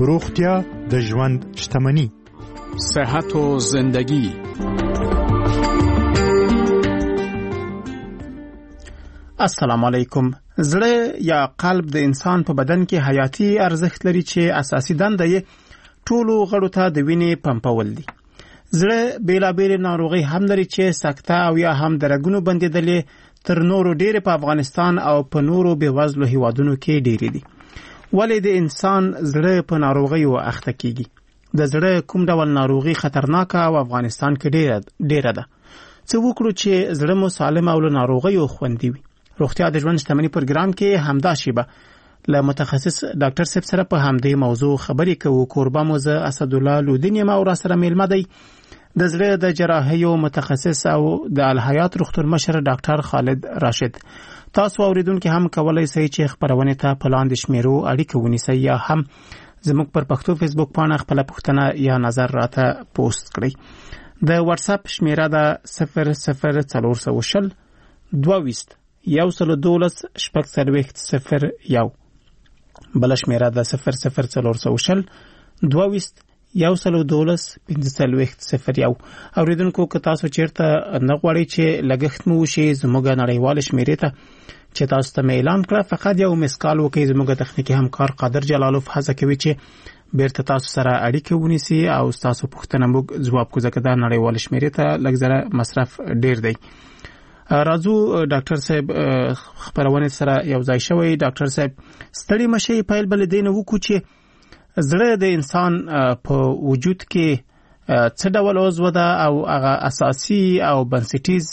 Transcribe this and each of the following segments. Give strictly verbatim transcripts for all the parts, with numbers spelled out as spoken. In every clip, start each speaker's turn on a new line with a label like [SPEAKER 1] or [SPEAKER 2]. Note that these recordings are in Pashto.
[SPEAKER 1] روغتیا د ژوند شتمني.
[SPEAKER 2] صحت و زندگی.
[SPEAKER 3] السلام علیکم. زړه یا قلب د انسان په بدن کې حیاتي ارزښت لري چې اساسي دنده یې ټولو غړو ته د وینې پمپول دي. زړه بیلابېل ناروغي هم لري چې سکته او یا هم د رګونو بندېدلې تر نورو ډېرې په افغانستان او په نورو بېوزلو هیوادونو کې ډېرې دي. ولې د انسان زړه په ناروغیو اخته کیږي؟ د زړه کوم ډول ناروغي خطرناکه او افغانستان کې ډېره ډېره ده؟ څه وکړو چې زړه مو سالم او له ناروغیو خوندي وي؟ روغتیا د ژوند شتمني پروګرام کې همدا شیبه له متخصص ډاکټر صاحب سره په همدې موضوع خبرې کوو. کوربه مو زه اسدالله لودین یم او را سره میلمه دی د زړه د جراحیو متخصص او د الحیات روغتون مشر ډاکټر خالد راشد. تاسو اوریدونکو هم کولای شئ چې خبرونه ته په لاندې شمیرو اړیکه ونیسئ یا هم زموږ پر پښتو فیسبوک پاڼه خپل پوښتنه یا نظر راته پوسټ کړئ. د واتس اپ شمیره ده صفر صفر څلور سوه شل دوه ویشت یو سل دولس شپږ څلوېښت صفر یو. بل شمیره ده صفر صفر څلور سوه شل دوه ویشت یو سل دولس پنځه څلوېښت صفر یو. اوریدونکو که تاسو چیرته نه غواړئ چې لګښت مو وشي زموږ نړیوال شمیرې ته چې تاسو ته اعلان کړه، فقط یو مسکال وکړئ. زموږ تخنیکی همکار قادر جلالوف هڅه کوي چې بیرته تاسو سره اړیکه ونیسي او تاسو پوښتنه موږ ځواب کوو، ځکه دا نړیوال شمیرې ته لږ زره مصرف ډیر دی. راځو ډاکټر صاحب خبرونه سره یو ځای شوی. ډاکټر صاحب ستړي مشي پیل بل دین وکړو چې زړه د انسان په وجود کې څه ډول عضو ده او هغه اساسي او بنسټیز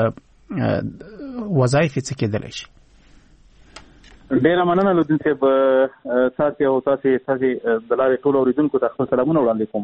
[SPEAKER 3] وظایف څه کېدلی شي؟
[SPEAKER 4] ډیره مننه لودین صاحب. تاسو او تاسو تاسو د لارې ټول اوریدونکو ته خپل سلامونه وړاندې کوم.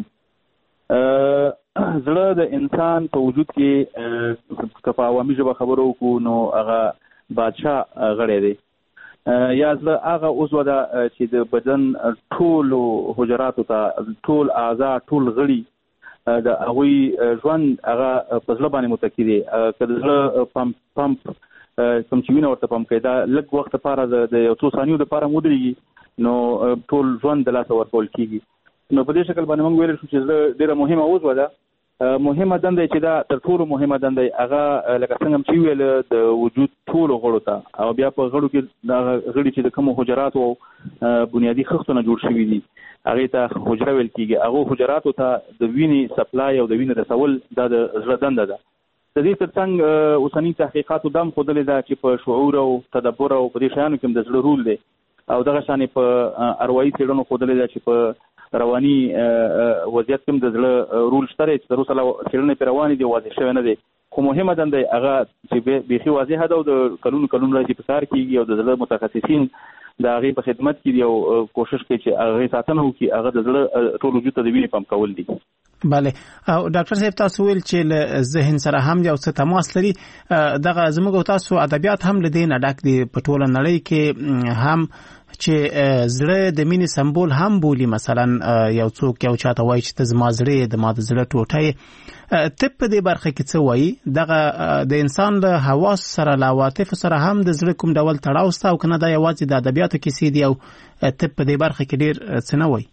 [SPEAKER 4] زړه د انسان په وجود کې که په عوامي ژبه خبرو وکړو نو هغه بادشاه غړی دی یا زړه هغه عضو ده چې د بدن ټولو حجراتو ته ټول اعضا ټول غړي د هغوی ژوند هغه په زړه باندې متکی دی. که د زړه پمپ پمپ کوم چې وینه ورته پمپ کوي دا لږ وخت لپاره د یو څو ثانیو لپاره ودرېږي نو ټول ژوند د لاسه ورکول کېږي. نو په دې شکل باندې موږ ویل شو چې زړه ډېره مهمه عضو ده. مهمه دنده چې دا تر ټولو مهمه دنده هغه لکه څنګه چې ویل د وجود ټولو غړو ته او بیا په غړو کې دا غړي چې د کوم حجراتو بنیادی خښتونه جوړ شوي دي هغه ته حجره ویل کېږي. هغه حجراتو ته د وینې سپلای او د وینې رسول دا د زړه دنده ده. د دې ترڅنګ اوسنی تحقیقاتو دا هم ښودلې ده چې په شعور او تدبر او په دې شیانو کې د زړه رول دی او دغه شانې په اروايي څېړنو ښودلې ده چې په رواني وضعیت کې د زړه رول شته چې تر اوسه څېړنې پرې روانې دي، واضح شوی نه دی. خو مهمه دنده هغه چې بیخي واضحه ده او د کلونو کلونو راځي په کار کېږي او د زړه متخصصین د هغې په خدمت کې دي او کوشش کوي چې هغې ساتنه وکړي. هغه د زړه ټول وجود ته د وینې پمپ کول دي. بله. او ډاکټر صاحب تاسو ویل چې له ذهن سره هم یو څه تماس لري. دغه زموږ او تاسو ادبیات هم له دې نه ډک دي په ټوله نړۍ کې هم چې زړه د مینې سمبول هم بولي. مثلا یو څوک یو چاته وایي چې ته زما زړه د ما د زړه ټوټه یې. طب په دې برخه کې څه وایي؟ دغه د انسان له حواس سره له عواطفو سره هم د زړه کوم ډول تړاو شته او که نه دا یوازې د ادبیاتو کیسې دي او طب په دې برخه کې ډېر څه نه وایي؟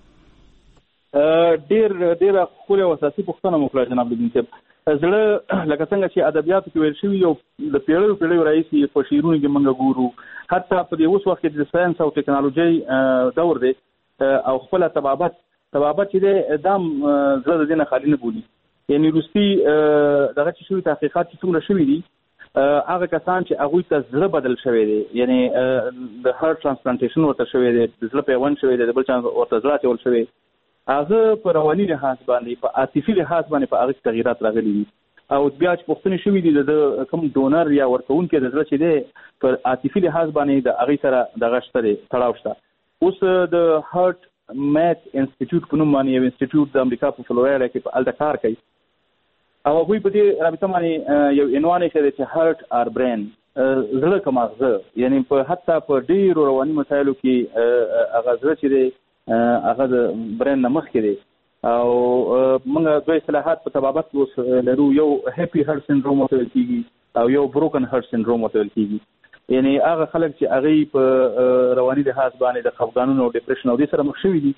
[SPEAKER 4] ډېر ډېره ښکلې او اساسي پوښتنه مو کړه جناب لودین صاحب. زړه لکه څنګه چې ادبیاتو کې ویل شوي یو د پیړیو پیړیو راهیسې په شعرونو کې موږ ګورو، حتی په دې اوس وخت کې د ساینس او ټکنالوژۍ دور دی او خپله طبابت طبابت چې دی دا هم زړه د دې نه خالي نه بولي. یعنې وروستي دغه چې شوي تحقیقات چې څومره شوي دي هغه کسان چې هغوی ته زړه بدل شوی دی، یعنې د هارت ترانسپلانټیشن ورته شوی دی، د زړه پیوند شوی دی، د بل چا ورته زړه اچول شوی، هغه په رواني لحاظ باندې په عاطفي لحاظ باندې په هغه کې تغییرات راغلي دي او بیا چې پوښتنې شوي دي د کوم ډونر یا ورکوونکی د زړه چې دی په عاطفي لحاظ باندې د هغې سره دغه شته دی تړاو شته. اوس د هارت میت انسټیټیوټ په نوم باندې یو انسټیټیوټ د امریکا په فلوریډا کې په هلته کار کوي او هغوی په دې رابطه باندې یو عنوان یې کړی چې هارت آر برین، زړه که ماغزه. یعنې په حتی په ډېرو رواني مسایلو کې هغه زړه چې دی هغه د برین نه مخکې دی او موږ دوه اصطلاحات په طبابت کې اوس لرو، یو هیپي هارت سنډروم ورته ویل کېږي او یو بروکن هارت سنډروم ورته ویل کېږي. یعنی هغه خلک چې هغه په رواني لحاظ باندې د خفګانونو او ډیپریشن او دې سره مخ شوي دي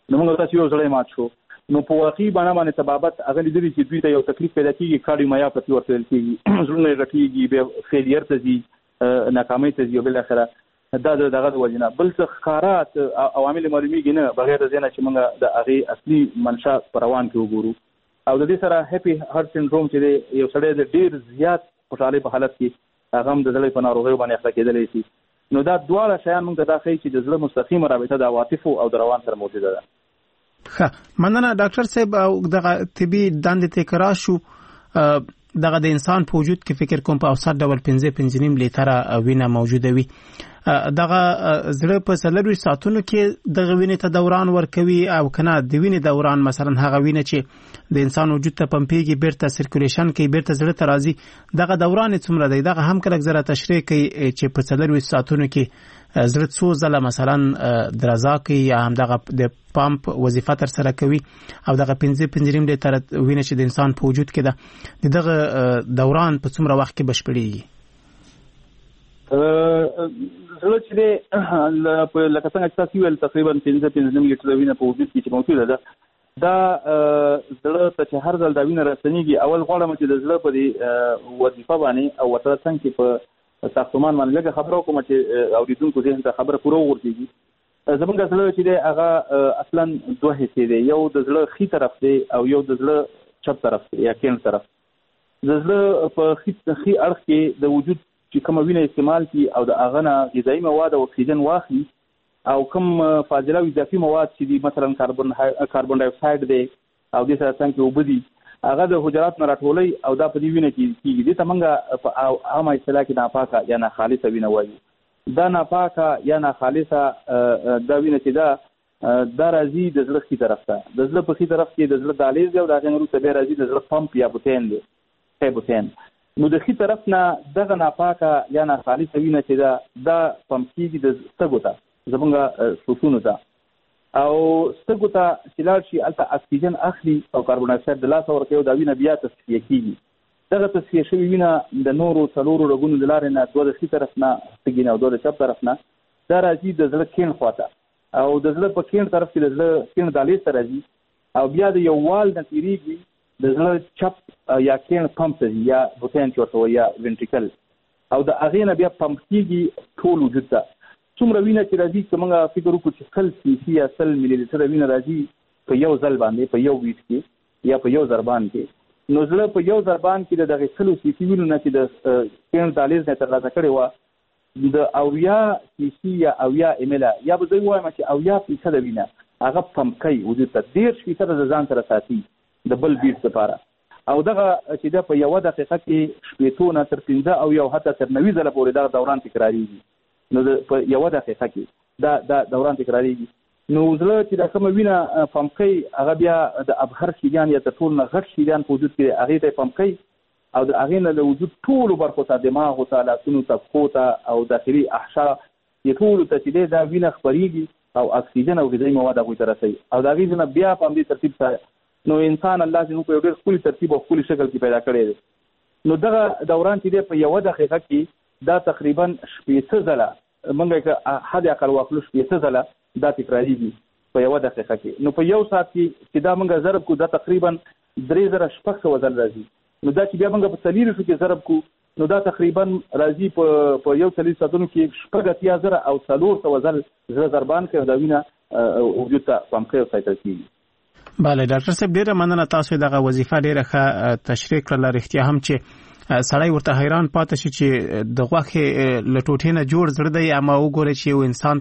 [SPEAKER 4] نو موږ تاسو یو ځلې مات شو نو په واقعي باندې باندې سبابت هغه لیدل چې دوی ته یو تکلیف پیدا کیږي کارډیومایوپاثي ورته ویل کیږي زړونه غټیږي به فیلیر ته ځي ناکامۍ ته ځي بل اخره دا دغه د وجنه بل څه خارات عوامل معلومیږي نه بغیر د زینه چې موږ د هغه اصلي منشا پروان کې وګورو او د دې سره هپی هارت سندروم چې یو سړی د ډیر زیات خوشاله په حالت کې هغه هم د زړه په ناروغۍ باندې اخته کېدلی شي نو دا دواړه شیان موږ ته دا ښیي چې د زړه مستقیمه رابطه د عواطفو او د روان سره موجوده ده.
[SPEAKER 3] ښه مننه ډاکټر صاحب دغه طبي دندې ته کرا شو دغه د انسان په وجود کې فکر کوم په اوسط ډول پنځه پنځه نیم لیټره وینه موجوده وي دغه زړه په څلور ساعتونو کې دغه وینې ته دوران ورکوي او کنه د وینې دوران مثلا هغه وینه چې د انسان وجود ته پمپیږي بیرته سرکولیشن کوي بیرته زړه ته راځي دغه دوران څومره دی دغه هم کله زره تشریح کوي چې په څلور ساعتونو کې زړه څو ځله مثلا درزا کوي یا هم دغه د پمپ وظیفه تر سره کوي او دغه پنځه پنځه نیم لیټره وینه چې د انسان په وجود کې ده دغه دوران په څومره وخت کې بشپړیږي؟
[SPEAKER 4] زړه چې دی لکه څنګه چې تاسو ویل تقریبا پنځه پنځه نیم لیټره وینه په وجود کې چې موجوده ده دا زړه ته چې هر ځل دا وینه راستنیږي اول غواړم چې د زړه په دې وظیفه باندې او ورته څنګه چې په ساختمان باندې لږه خبره وکړم چې اوریدونکو ذهن ته خبره پوره ورتېږي. زمونږ زړه چې دی هغه اصلا دوه حصې دی یو د زړه ښي طرف دی او یو د زړه چپ طرف دی یا کیڼ طرف. د زړه په ښي اړخ کې د وجود چې کومه وینه استعمال کی او د هغه نه غذایي مواد او اکسیجن واخلي او کوم فاضله او اضافي مواد چې دي مثلا کاربن کاربن ډای اکساید دی او د سره څنګه وب دي هغه د حجرات نه راټولي او دا په دې وینه کې کیږي د تمنګ په عامه اصطلاح کې ناپاکه یا ناخالصه وینه وایي. دا ناپاکه یا ناخالصه دا وینه چې دا دا راځي د زړه ښي طرف ته د زړه په ښي طرف کې د زړه دالیز دی او دا غنرو ته به راځي د زړه پمپ یا بوتین دی هیبوتین نو د ښي طرف نه دغه ناپاکه یا ناخالصه وینه چې دا دا پمپ کیږي د ستګو ته زمونږ سوسونو ته او ستګو ته چې لاړ شي هلته اکسیجن اخلي او کاربن ډای اکساید د لاسه ورکوي دا وینه بیا تصفیه کیږي. دغه تصفیه شوې وینه د نورو څلورو رګونو د لارې نه دوه د ښي طرف نه سږي نه او دوه د چپ طرف نه دا راځي د زړه کیڼ خواته او د زړه په کیڼ طرف کې د زړه کیڼ دالیز ته راځي او بیا د یو وال نه تېرېږي د زړه چپ یا کیڼ پمپ ته ځي یا بوتین چې ورته وایي یا وینټریکل او د هغې نه بیا پمپ کېږي ټول وجود ته. څومره وینه چې راځي که موږ فکر وکړو چې سل سیسي یا سل ملي لیټره وینه راځي په یو ځل باندې په یو ویټ کې یا په یو ضربان کې نو زړه په یو ضربان کې د دغې سلو سیسي وینو نه چې د کیڼ دالیز نه ترلاسه کړې وه د اویا سیسي یا اویا امیله یا به زه ووایم چې اویا فیصده وینه هغه پمپ کوي وجود ته دېرش فیصده د ځان سره ساتي د بل بیټ لپاره او دغه چې دا په یوه دقیقه کې شپېتو نه تر پنځه او یو حتی تر نوي ځله پورې دغه دوران تکرارېږي نو په یوه دقیقه کې دا دا دوران تکرارېږي. نو زړه چې دا کومه وینه پمپ کوي هغه بیا د ابهر شریان یا تر ټولو نه غټ شریان په وجود کې هغې ته یې پمپ کوي او د هغې نه د وجود ټولو برخو ته دماغو ته لاسونو ته پښو ته او داخلي احشا یې ټولو ته چې دی دا وینه خپرېږي او اکسیجن او غذایي مواد هغوی ته رسوي او د هغې نه بیا په همدې ترتیب سره نو انسان الله چې موږ په یو ډېر ښکلي ترتیب او ښکلي شکل کې پیدا کړی دی. نو دغه دوران چې دی په یوه دقیقه کې دا تقریبا شپېته ځله موږ که حد اقل واخلو شپېته ځله دا تکرارېږي په یوه دقیقه کې. نو په یو ساعت کې چې دا موږ ضرب کړو دا تقریبا درې زره شپږ سوه ځل راځي. نو دا چې بیا موږ په څلېرویشتو کې ضرب کړو نو دا تقریبا راځي په په یو څلېرویشت ساعتونو کې شپږ اتیا زره او څلور سوه ځل زړه ضربان کوي او دا وینه وجود ته پمپ کوي او سایکل کېږي.
[SPEAKER 3] بله ډاکټر صاحب ډېره مننه تاسو دغه وظیفه ډېره ښه تشریح کړله. رښتیا هم چې سړی ورته حیران پاتې شي چې د غوښې له ټوټې نه جوړ زړه دی اما وګورئ چې یو انسان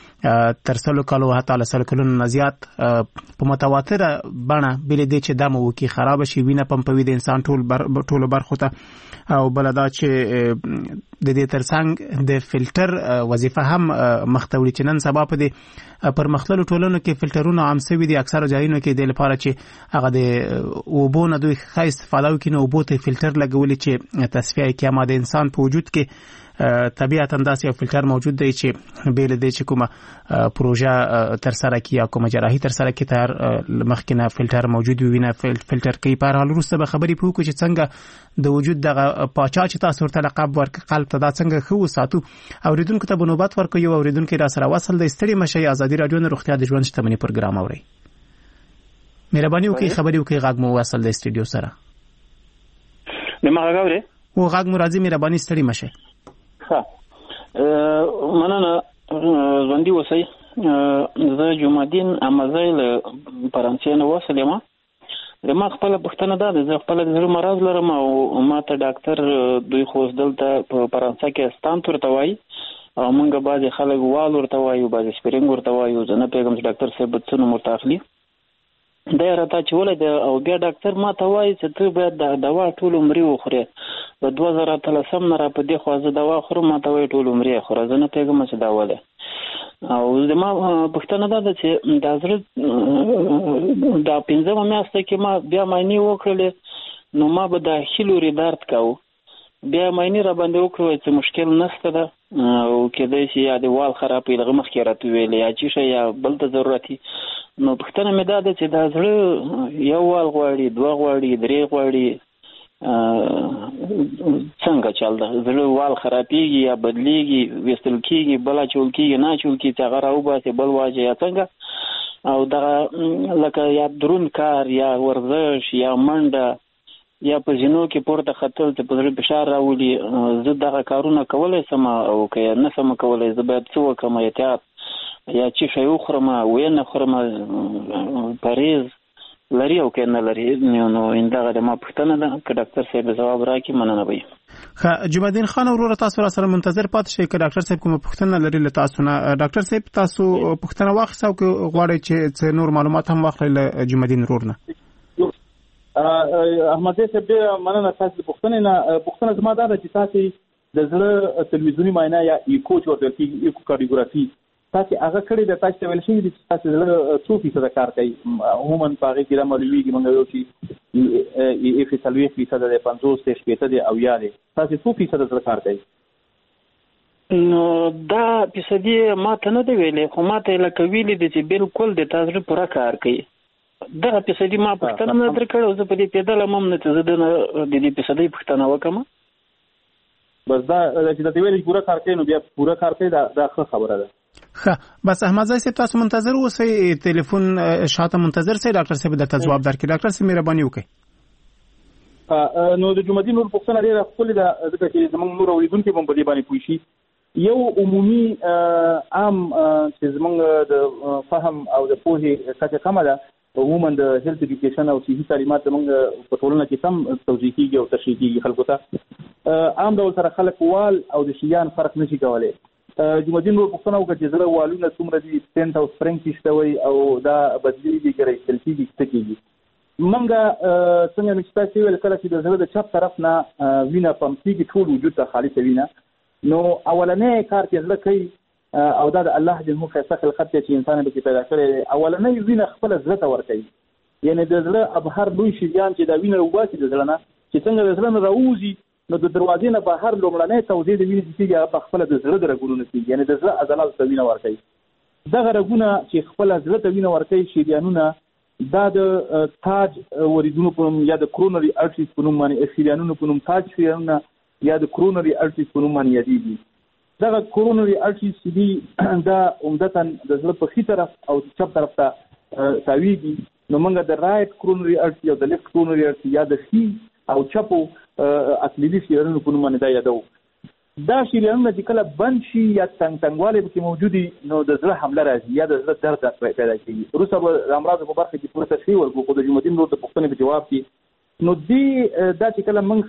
[SPEAKER 3] ته تر سلو کالو حتی له سلو کلونو نه زیات په متواتره بڼه بلې دی چې دا مو وکړي خرابه شي وینه پمپوي د انسان ټول بر ټولو برخو ته او بله دا چې د دې ترڅنګ د فلټر وظیفه هم مخته وړي چې نن سبا په دې پرمختللو ټولنو کې فلټرونه عام شوي دي اکثره ځایونو کې د لپاره چې هغه د اوبو نه دوی ښه استفاده وکړي نو اوبو ته فلټر لګولي چې تصفیه یې کړي اما د انسان په وجود کې طبيعتا داسې یو فلټر موجود دی چې بیل دی چې کومه پروژه تر سره کی یا کومه جراحي تر سره کی تر مخکنه فلټر موجود وي نه فلټر کوي. په هر حال وروسته به خبرې پوکو چې څنګه د وجود دغه پاچا چې تاسو ورته لقب ورک قلب ته دا څنګه خو ساتو. اوریدونکو ته بنوبت ورکو. یو اوریدونکو را سره وصل د ستړي مشه ازادي رادیو نه روغتیا د ژوند شتمنۍ پروګرام اوري. مهرباني وکړئ خبرې وکړئ. غاګ مو وصل د استودیو سره.
[SPEAKER 5] نو ما غاوري
[SPEAKER 3] او غاګ مو راځي. مهرباني ستړي مشه.
[SPEAKER 5] ها مننه ژوندۍ اوسئ. زه جمعدین امازیل فرانسې نه وصل یم. د ما خپل پښتنه ده زه خپل د زړه مرض لرم او ما ته ډاکټر دوی خو دلته په فرانسې کې ستانت ورته وایي او مونږ بعضې خلک وال ورته وایو بعضې سپرینګ ورته وایو. زه نه پوهېږم چې ډاکټر صاحب څه نوم ورته اخلي. دا یې راته اچولی دی او بیا ډاکټر ما ته وایي چې ته باید دا دوا ټول عمري وخورې. د دوه زره اتلسم نه را په دې خوا زه دوا خورم ما ته وایي ټول عمري یې خوره. زه نه پوهېږم چې دا ولې. او زما پوښتنه دا ده چې دا زړه دا پنځمه میاشته کې ما بیا معاینې وکړلې نو ما به د هیلوري درد کوو. بیا معاینې را باندې وکړو چې مشکل نشته ده او کېدای شي یا د وال خراب وي دغه مخکې راته ویلې یا چې شی یا بل ته ضرورت وي. نو پوښتنه مې دا ده چې دا زړه یو وال غواړي دوه غواړي درې غواړي څنګه چل ده؟ زړه وال خرابېږي یا بدلیږي ویستل کېږي بل اچول کېږي نه اچول کېږي چې هغه راوباسي بل واجه یا څنګه؟ او دغه لکه یا دروند کار یا ورزش یا منډه یا په زینو کې پورته ختل چې په زړه فشار راولي زه دغه کارونه کولی شم او که نه شم کولی زه باید څه وکړم؟ احتیاط یا چې شی وخورم ویې نه خورم پرهیز لري او که نه لري؟ نو دغه د ما پوښتنه ده. که ډاکټر صاحب ځواب راکړي مننه به وي.
[SPEAKER 3] ښه جمعدین خان وروره تاسو را سره منتظر پاتې شئ. که ډاکټر صاحب کومه پوښتنه لري له تاسو نه ډاکټر صاحب تاسو پوښتنه واخیسته او که غواړئ چې څه نور معلومات هم واخلئ له جمعدین ورور نه.
[SPEAKER 4] احمد صاحب ډېره مننه تاسو د پوښتنې نه. پوښتنه زما دا ده چې تاسو د زړه تلویزیوني معاینه یا ایکو چې ورته ویل کېږي ایکو کارډیوګرافي تاسو هغه کړې ده. تاسو ته ویل شوي دي چې تاسو زړه څو فیصده کار کوي؟ عموما په هغې کې دا معلومېږي موږ یو چې ایف څلوېښت فیصده دی پنځوس دی شپېته دی او یا دی. تاسو څو فیصده زړه کار کوي؟
[SPEAKER 5] نو دا فیصدي ما ته نه دی ویلی خو ما ته یې لکه ویلي دي چې بلکل د تا زړه پوره کار کوي. دغه فیصدي ما پوښتنه نه در کړې او زه په دې پوهېدلی هم نه چې زه د دې فیصدۍ پوښتنه وکړم.
[SPEAKER 4] بس دا چې درته ویلې چې پوره کار کوي نو بیا پوره کار کوي دا ښه خبره ده.
[SPEAKER 3] ښه بس احمدزی صاحب تاسو منتظر اوسئ. تلیفون شاته منتظر سئ. ډاکټر صاحب درته ځواب درکړي. ډاکټر صاحب مهرباني وکړئ.
[SPEAKER 4] نو د جمعدین نور پوښتنه ډېره ښکلې ده ځکه چې زموږ نور اورېدونکي به هم په دې باندې پوه شي. یو عمومي عام چې زموږ د فهم او د پوهې کچه کمه ده عموما د هیلث ایډوکیشن او صحي تعلیمات زموږ په ټولنه کې کم توضیح کېږي او تشریح کېږي خلکو ته. عام ډول سره خلک وال او د شیان فرق نشي کولی. جمعدین نور پوښتنه وکړه چې زړه والونه څومره دي سټنټ او سپرنګ چې شته وایي او دا بدلېږي که راایستل کېږي څه کېږي؟ موږ څنګه مې چې تاسو ویل کله چې د زړه د چپ طرف نه وینه پمپ کېږي ټول وجود ته خالصه وینه نو اولنی کار چې زړه کوي او دا د الله جل ښایسته خلقت دی چې انسان پکې پیدا کړی دی. اولنی وینه خپله زړه ته ورکوي. یعنې د زړه ابهر لوی شریان چې دا وینه راوباسي د زړه نه چې څنګه د زړه نه راوځي نو د دروازې نه بهر لومړنی توضیح د وینې چې کېږي هغه پخپله د زړه د رګونو نه کېږي. یعنې د زړه عضلاتو ته وینه ورکوي. دغه رګونه چې خپله زړه ته وینه ورکوي شریانونه دا د تاج وریدونو په نوم یا د کرونري ارټریز په نوم باندې شریانونو په نوم تاج شریانونه یا د کرونري ارټریز په نوم باندې یادېږي. دغه کرونري ارټریز چې دي دا عمدتاً د زړه په ښي طرف او چپ طرف ته تاویږي. نو موږ د رایټ کرونري ارټري او د لیفټ کرونري ارټري یا د ښي او چپو اکلیدي شریانونو په نوم باندې دا یادوو. دا شریانونه چې کله بند شي یا تنګ تنګوالی پکې موجود وي نو د زړه حمله راځي یا د زړه درد پیدا کېږي. وروسته به د امراضو په برخه کې پوره تشریح ورکړو خو د جمعدین نور د پوښتنې په جواب کې نو دې دا چې کله موږ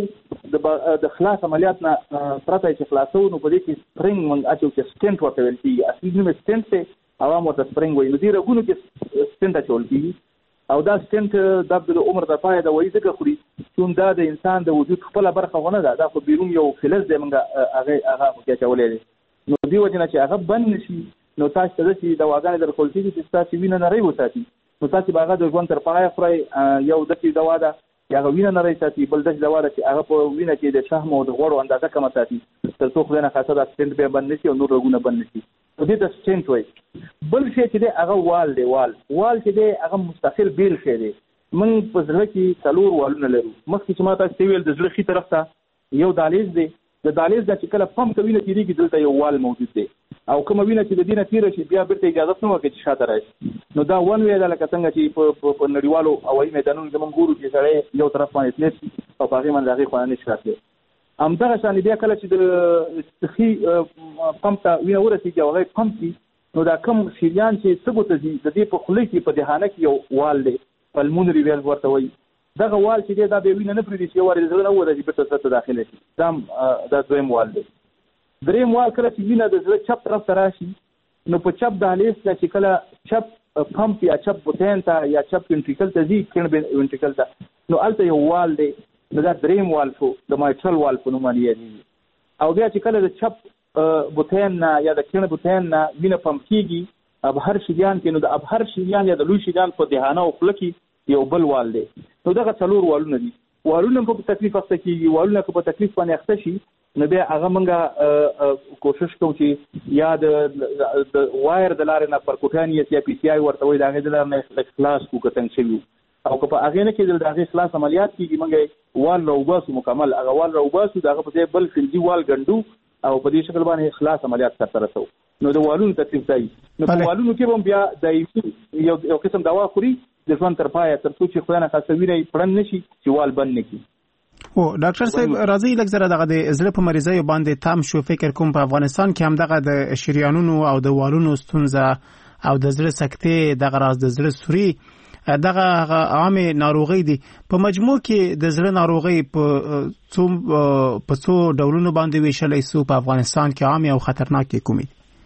[SPEAKER 4] خلاصو د خلاص عملیات نه پرته چې خلاصو نو په دې کې سپرنګ موږ اچو چې سټنټ ورته ویل کېږي. اصلي نوم یې سټنټ دی عوام ورته سپرنګ وایي. نو دې رګونو کې سټنټ اچول کېږي او دا سټنټ د عمر د پایه دوايي ځکه خوري چې دا د انسان د وجود خپله برخه غونه ده. دا خو بیرون یو فلز دی موږ هغه هغه پکې اچولی دی. نو دې وجې نه چې هغه بند نه شي نو تاسو ته داسې دواګانې درکول کېږي چې ستاسو وینه نری وساتي. نو تاسو به هغه د ژوند تر پایه خورئ. یو داسې دوا ده هغه وینه نه راځي بل د دوا چې هغه په وینه کې د شحم او د غوړو اندازه کم ساتي تر څو خو نه خاصه د سټنټ به باندې شي او نور رګونه باندې شي په دې د سټنټ وای بل شي چې هغه وال دی وال وال چې هغه مستقل بیل شي دی من په ځل کې څلور والونه لرو مخکې چې ما تاسو ویل د ځل خي طرف ته یو دالیز دی د دالیز د چې کله پمپ کوي نه تیریږي دلته یو وال موجود دی او کوم وینه چې د دینه تیر شي بیا بیرته اجازه نه ورکړي چې شاته راشي نو دا ون وی دا لکه څنګه چې په نړیوالو هوایي میدانونو زمونږ ګورو چې سړی یو طرف باندې تللی او په هغې باندې هغې خوا نه شي راتلی همدغه شان بیا کله چې د سخي پمپ ته وینه ورسېږي او هغه پمپ کړي نو دا کوم شریان چې سږو ته ځي د دې په خولې کې په دهانه کې یو وال دی پلمونري ویل ورته وایي دغه وال چې دی دا به وینه نه پرېږدي چې یو وارې د زړه نه ووځي بېرته زړه ته داخله شي دا دا دویم وال دی دریم وال کله چې وینه د زړه چپ طرف ته راشي نو په چپ دهلیز ته چې کله چپ پمپ یا چپ بوتین ته یا چپ وینټریکل ته ځي کیڼ وینټریکل ته نو هلته یو وال دی نو دا دریم وال شو د مایټرل وال په نوم باندې یادېږي او بیا چې کله د چپ بوتین نه یا د کیڼ بوتین نه وینه پمپ کېږي ابهر شریان کې نو د ابهر شریان یا د لوی شریان په دهانه او خوله کې یو بل وال دی نو دغه څلور والونه دي والونه په تکلیف اخته کېږي والونه که په تکلیف باندې اخته شي نو بیا هغه موږ کوشش کوو چې یا د وایر د لارې نه پرکوټانیس یا پی سی آی ورته وایي د هغې د لارې نه خلاص کړو که تنګ شوي او که په هغې نه کېدل د هغې خلاص عملیات کېږي موږ وال راوباسو مکمل هغه وال راوباسو د هغه په ځای بل فلزي وال ګنډو او په دې شکل باندې خلاص عملیات سرته رسوو نو د والونو تکلیف دی نو په والونو کې هم بیا د یو یو قسم دوا خوري د ژوند تر پایه تر څو چې خدای نه خاصه وینه یې پړن نه شي چې وال بند نه کړي
[SPEAKER 3] او ډاکټر صاحب راځي لږ زره دغه د زړه په مریضیو باندې تام شو فکر کوم په افغانستان کې هم دغه د شریانونو او د والونو ستونزه او د زړه سکتې دغه راز د زړه سوري دغه عامه ناروغي دي په مجموع کې د زړه ناروغي په څو په څو ډولونو باندې ویشلای سو په افغانستان کې عامه او خطرناک کومي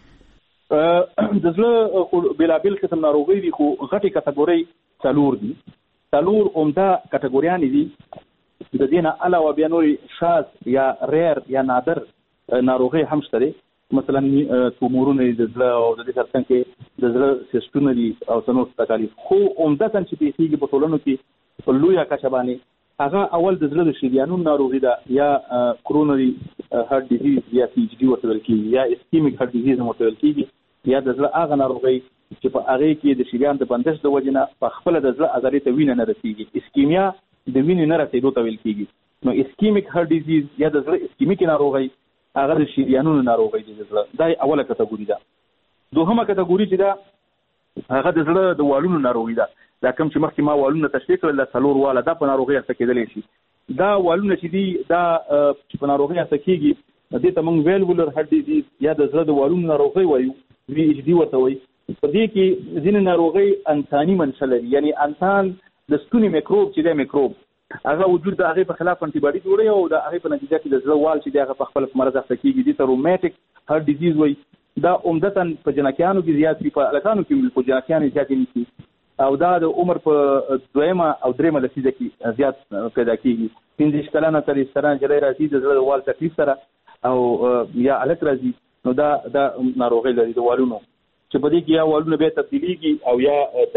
[SPEAKER 4] د زړه بلابل قسم ناروغي دي خو غټي کټګوري څلور دي څلور عمده کټګوریان دي د دې نه علاوه بیا نورې شاذ یا ریر یا نادر ناروغي هم شته مثلا تومورونه د زړه او د دې ترڅنګ کې د زړه سیستونه دي او څنور تکالیف خو عمدتاً چې پیښیږي په ټولنو کې په لویه کچه باندې هغه اول د زړه د شریانونو ناروغي ده یا کرونري هارت ډیزیز یا پی ایچ ډي ورته ویل کېږي یا اسکیمیک هارت ډیزیز هم ورته ویل کېږي یا د زړه هغه ناروغي چې په هغې کې د شریان د بندش د وجې نه په خپله د زړه عضلې ته وینه نه رسېږي اسکیمیا د وینې نه رسېدو ته ویل کېږي نو اسکیمیک هارت ډیزیز یا د زړه اسکیمیکي ناروغي هغه د شریانونو ناروغي دي د زړه دا اوله کټګوري ده دوهمه کټګوري چې ده هغه د زړه د والونو ناروغي ده دا کوم چې مخکې ما والونه تشریح کړل د څلور واله دا په ناروغي اخته کېدلی شي دا والونه چې دي دا چې په ناروغي اخته کېږي دې ته موږ ویلولر هارت ډیزیز یا د زړه د والونو ناروغي وایو وی ایچ ډي ورته وایي په دې کې ځینې ناروغي انساني منشأ لري یعنی انسان د ستوني میکروب چې دی میکروب هغه وجود د هغې په خلاف انټي باډي جوړوي او د هغې په نتیجه کې د زړه وال چې دی هغه په خپل مرض اخته کېږي دې ته رومیټک هارت ډیزیز وایي دا عمدتاً په جنکیانو کې زیات وي په هلکانو کې په جنکیانو زیاتې نیسي او دا د عمر په دویمه او دریمه لسیزه کې زیات پیدا کېږي پنځه ویشت کلنه تر ایست کلنه نجلۍ راځي د زړه د وال تکلیف سره او یا هلک راځي نو دا دا ناروغۍ لري د والونو چې په دې کې یا والونه بیا تبدیلیږي او یا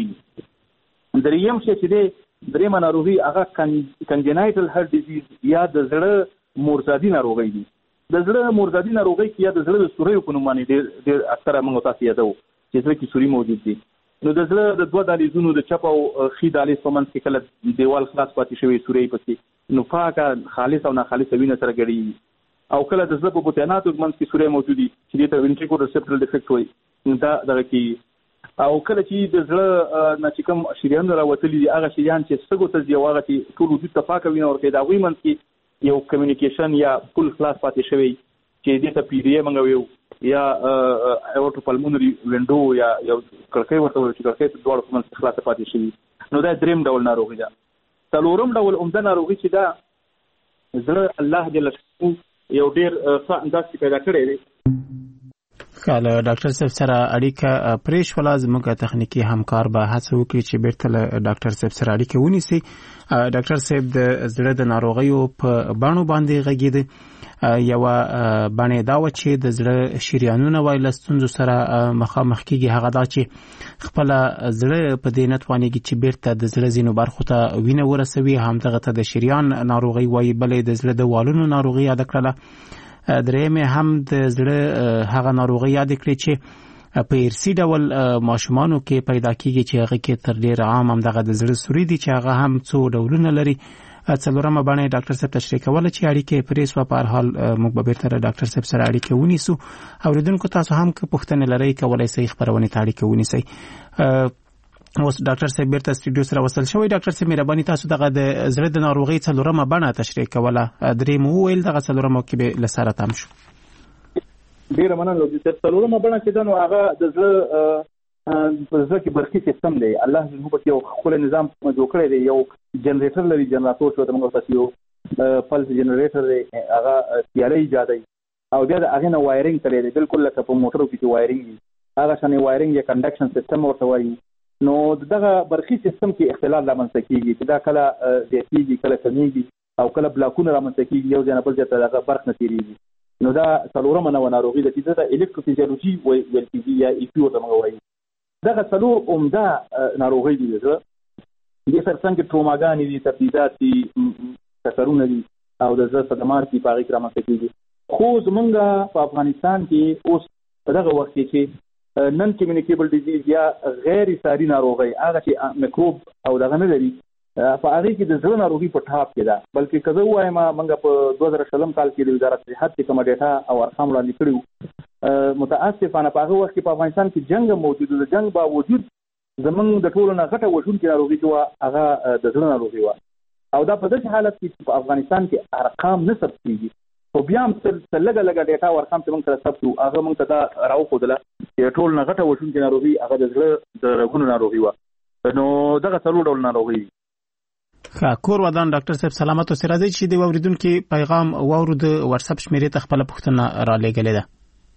[SPEAKER 4] ترمیمیږي دریم شی چې دی درېمه ناروغي هغه کنجنایټل هارت ډیزیز یا د زړه مورزادي ناروغي دي د زړه مورزادي ناروغي کې یا د زړه د سوریو په نوم باندې ډېر ډېر اکثره موږ تاسو یادو چې زړه کې سوري موجود دي نو د زړه د دوه دالیزونو د چپ او خي دالیز په منځ کې کله دیوال خلاص پاتې شوی سوري پکې نو پاکه خالص او ناخالصه وینه سره ګډېږي او کله د زړه په بوتیناتو منځ کې سوري موجود دي چې دې ته وینټریکول ریسپټر ډیفیکټ وایي دا دغه کې او کله چې د زړه نه چې کوم شریان راوتلي دي هغه شریان چې سږو ته ځي او هغه چې ټول وجود ته پاکه وینه ورکوي د هغوی منځ کې یو کمیونیکیشن یا پل خلاص پاتې شوی چې دې ته پی ډي اې موږ ویو یا اورټو پلمونري وینډو یا یو کړکۍ ورته وایو چې کړکۍ ته دواړو په منځ کې خلاصه پاتې شوي نو دا درېیم ډول ناروغي ده څلورم ډول عمده ناروغي چې ده زړه الله جل شانه یو ډېر ښه انداز کې پیدا کړی دی
[SPEAKER 3] کله ډاکټر صاحب سره اړیکه پرېښ ولا زموږ تخنیکی همکار به هڅه وکړي چې بیرته له ډاکټر صاحب سره اړیکه ونیسي ډاکټر صاحب د زړه د ناروغیو په بڼو باندې غږیده یو باندې دا و چې د زړه شریانونه وای له ستونزو سره مخامخ کیږي. هغه دا چې خپل زړه په دې نتوانېږي چې بیرته د زړه ځینو برخو ته وینه ورسوي. همدغه ته د شریان ناروغي وای، بلې د زړه د والونو ناروغي یاد کړله. درېمه هم د زړه هغه ناروغي یاد کړې چې په ارثي ډول ماشومانو کې پیدا کیږي چې هغه کې تر ډیر عام هم دغه د زړه سوري دي چې هغه هم څو ډولونه لري. څلورمه باندې ډاکټر صاحب تشریح کوله چې اړیکې پرې سو په هر حال موږ به بیرته ډاکټر صاحب سره اړیکې ونیسو. اوریدونکو تاسو هم که پوښتنه لرئ کولای شئ خبرونه ته اړیکې ونیسئ. اوس ډاکټر صاحب بیرته سټوډیو سره وصل شوی. ډاکټر صاحب مهرباني تاسو دغه د زړه د ناروغۍ څلورمه باندې تشریح کوله. درې مو ویل دغه څلورمه کې به لسره تام شو.
[SPEAKER 4] ډیره مننه چې څلورمه باندې چې دا نو هغه د زړه په ځکه کې برقي سیستم دی. الله جل په یو خپل نظام جوړ کړی دی. یو جنریټر لري، جنراتور شو ته موږ تاسو یو پلس جنریټر دی، هغه سیالي ایجادوي او بیا د هغه نه وایرینګ کړی دی، بالکل لکه په موټرو کې چې وایرینګ وي هغه شانې وایرینګ یا کنډکشن سیستم ورته وایي. نو دغه برقي سیستم کې اختلال رامنځته کیږي چې دا کله زیاتېږي کله کمیږي او کله بلاکونه رامنځته کیږي، یو ځای نه بل ځای ته دغه برق نه تېرېږي. نو دا څلورمه نوعه ناروغي ده چې د الکتروفیزیولوژي ویل کېږي یا ای پی ورته موږ وایو. دغه څلور عمده ناروغۍ دي. زه دې سره څنګه ټروماګانې دي، تبدیدات دي، کسرونه دي او د زړه صدمات دي په هغې کې رامنځته کېږي. خو زمونږ په افغانستان کې اوس په دغه وخت کې چې نن کمیونیکیبل ډیزیز یا غیر ساري ناروغۍ هغه چې میکروب او دغه نه لري، په هغې کې د زړه ناروغي په ټاپ کې ده. بلکې که زه ووایم موږ په دوه زره شلم کال کې د وزارت صحت چې کومه ډیټا او ارقام وړاندې کړي وو، متاسفانه په هغه وخت کې په افغانستان کې جنګ موجود و. د جنګ باوجود زمونږ د ټولو نه غټه وژونکې ناروغي چې وه هغه د زړه ناروغي وه. او دا په داسې حالت کې چې په افغانستان کې ارقام نه ثبت کېږي، خو بیا هم لږه لږه ډیټا او ارقام چې موږ سره ثبت وو هغه موږ ته دا راوښودله چې ټولو نه غټه وژونکې ناروغي هغه د زړه د رګونو ناروغي وه. نو دغه څلور ډول ناروغي دي.
[SPEAKER 3] ښه، کور ودان ډاکټر صاحب سلامت اوسئ. راځئ چې د واوریدونکي پیغام واورو. د واتساپ شمیرې ته خپله پوښتنه رالیږلې ده.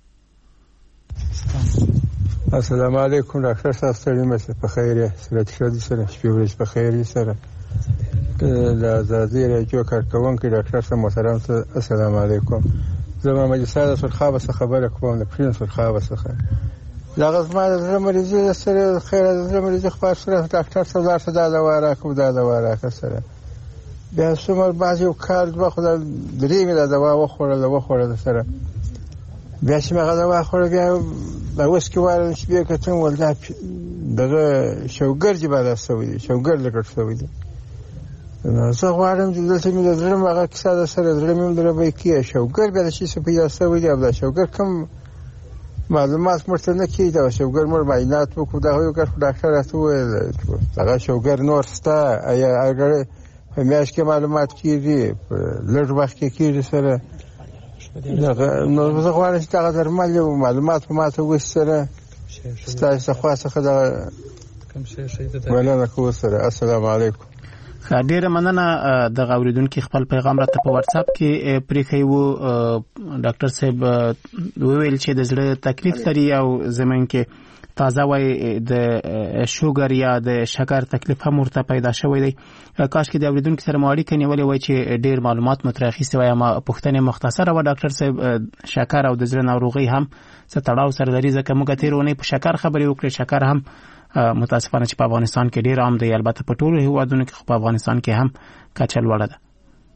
[SPEAKER 6] السلام علیکم ډاکټر صاحب، ستړي مشه په خیر یې، صحت ښه دي سره، شپې ورځې په خیر یې سره. د ازادي راډیو کارکوونکي ډاکټر صاحب محترم ته السلام علیکم. زه محمد اسحاق سرخابه څخه خبره کوم، د پرین سرخابه څخه. دغه زما د زړه مریضي سره خیر د زړه مریضي خبر سره ډاکټر صاحب لاړ شه دا دوا راکړه دا دوا راکړه سره. بیا څومره بعضې یو کال دوه خو درې مې دا دوا وخوړله وخوړله سره. بیا چې مې هغه دوا خوړه بیا دا اوس کې وارم چې بیا کتم ول دا دغه شوګر چې بالا شوی دی، شوګر لکټ شوی دی. نو زه غواړم چې دلته مې د زړه هغه کیسه ده سره زړه مې هم د ربی کیه شوګر بیا د شي څه پیدا شوی دی او دا شوګر کوم معلومات مرته نه کیږي. دا شوګر مر معاینات وکړو دا یو کار ډاکټر راته وویل هغه شوګر نور شته ایا اگر په میاشت کې معلومات کیږي لږ وخت کې کیږي سره. نو زه غواړم چې هغه درمل یو معلومات په ما ته ووایي سره ستاسو خوا څخه دا مننه کوو سره. السلام علیکم.
[SPEAKER 3] ډیره مننه. د اوریدونکو خپل پیغام راته په واتس اپ کې پریخي وو. ډاکټر صاحب ویل چې د زړه تکلیف لري او زمين کې تازه وای د شوګر یا د شکر تکلیف هم ورته پیدا شوی دی. کاش کې د اوریدونکو سره مو اړیکه نیولې وای چې ډیر معلومات مترخیص وای. ما پوښتنه مختصره و ډاکټر صاحب شکر او د زړه ناروغي هم څه تړاو سره لري؟ ځکه موږ تیرونه په شکر خبرې وکړې. شکر هم متاسفانه چې په افغانستان کې ډیر عام دی، البته په ټولو هیوادونو کې، خو په افغانستان کې هم کچه لوړه ده.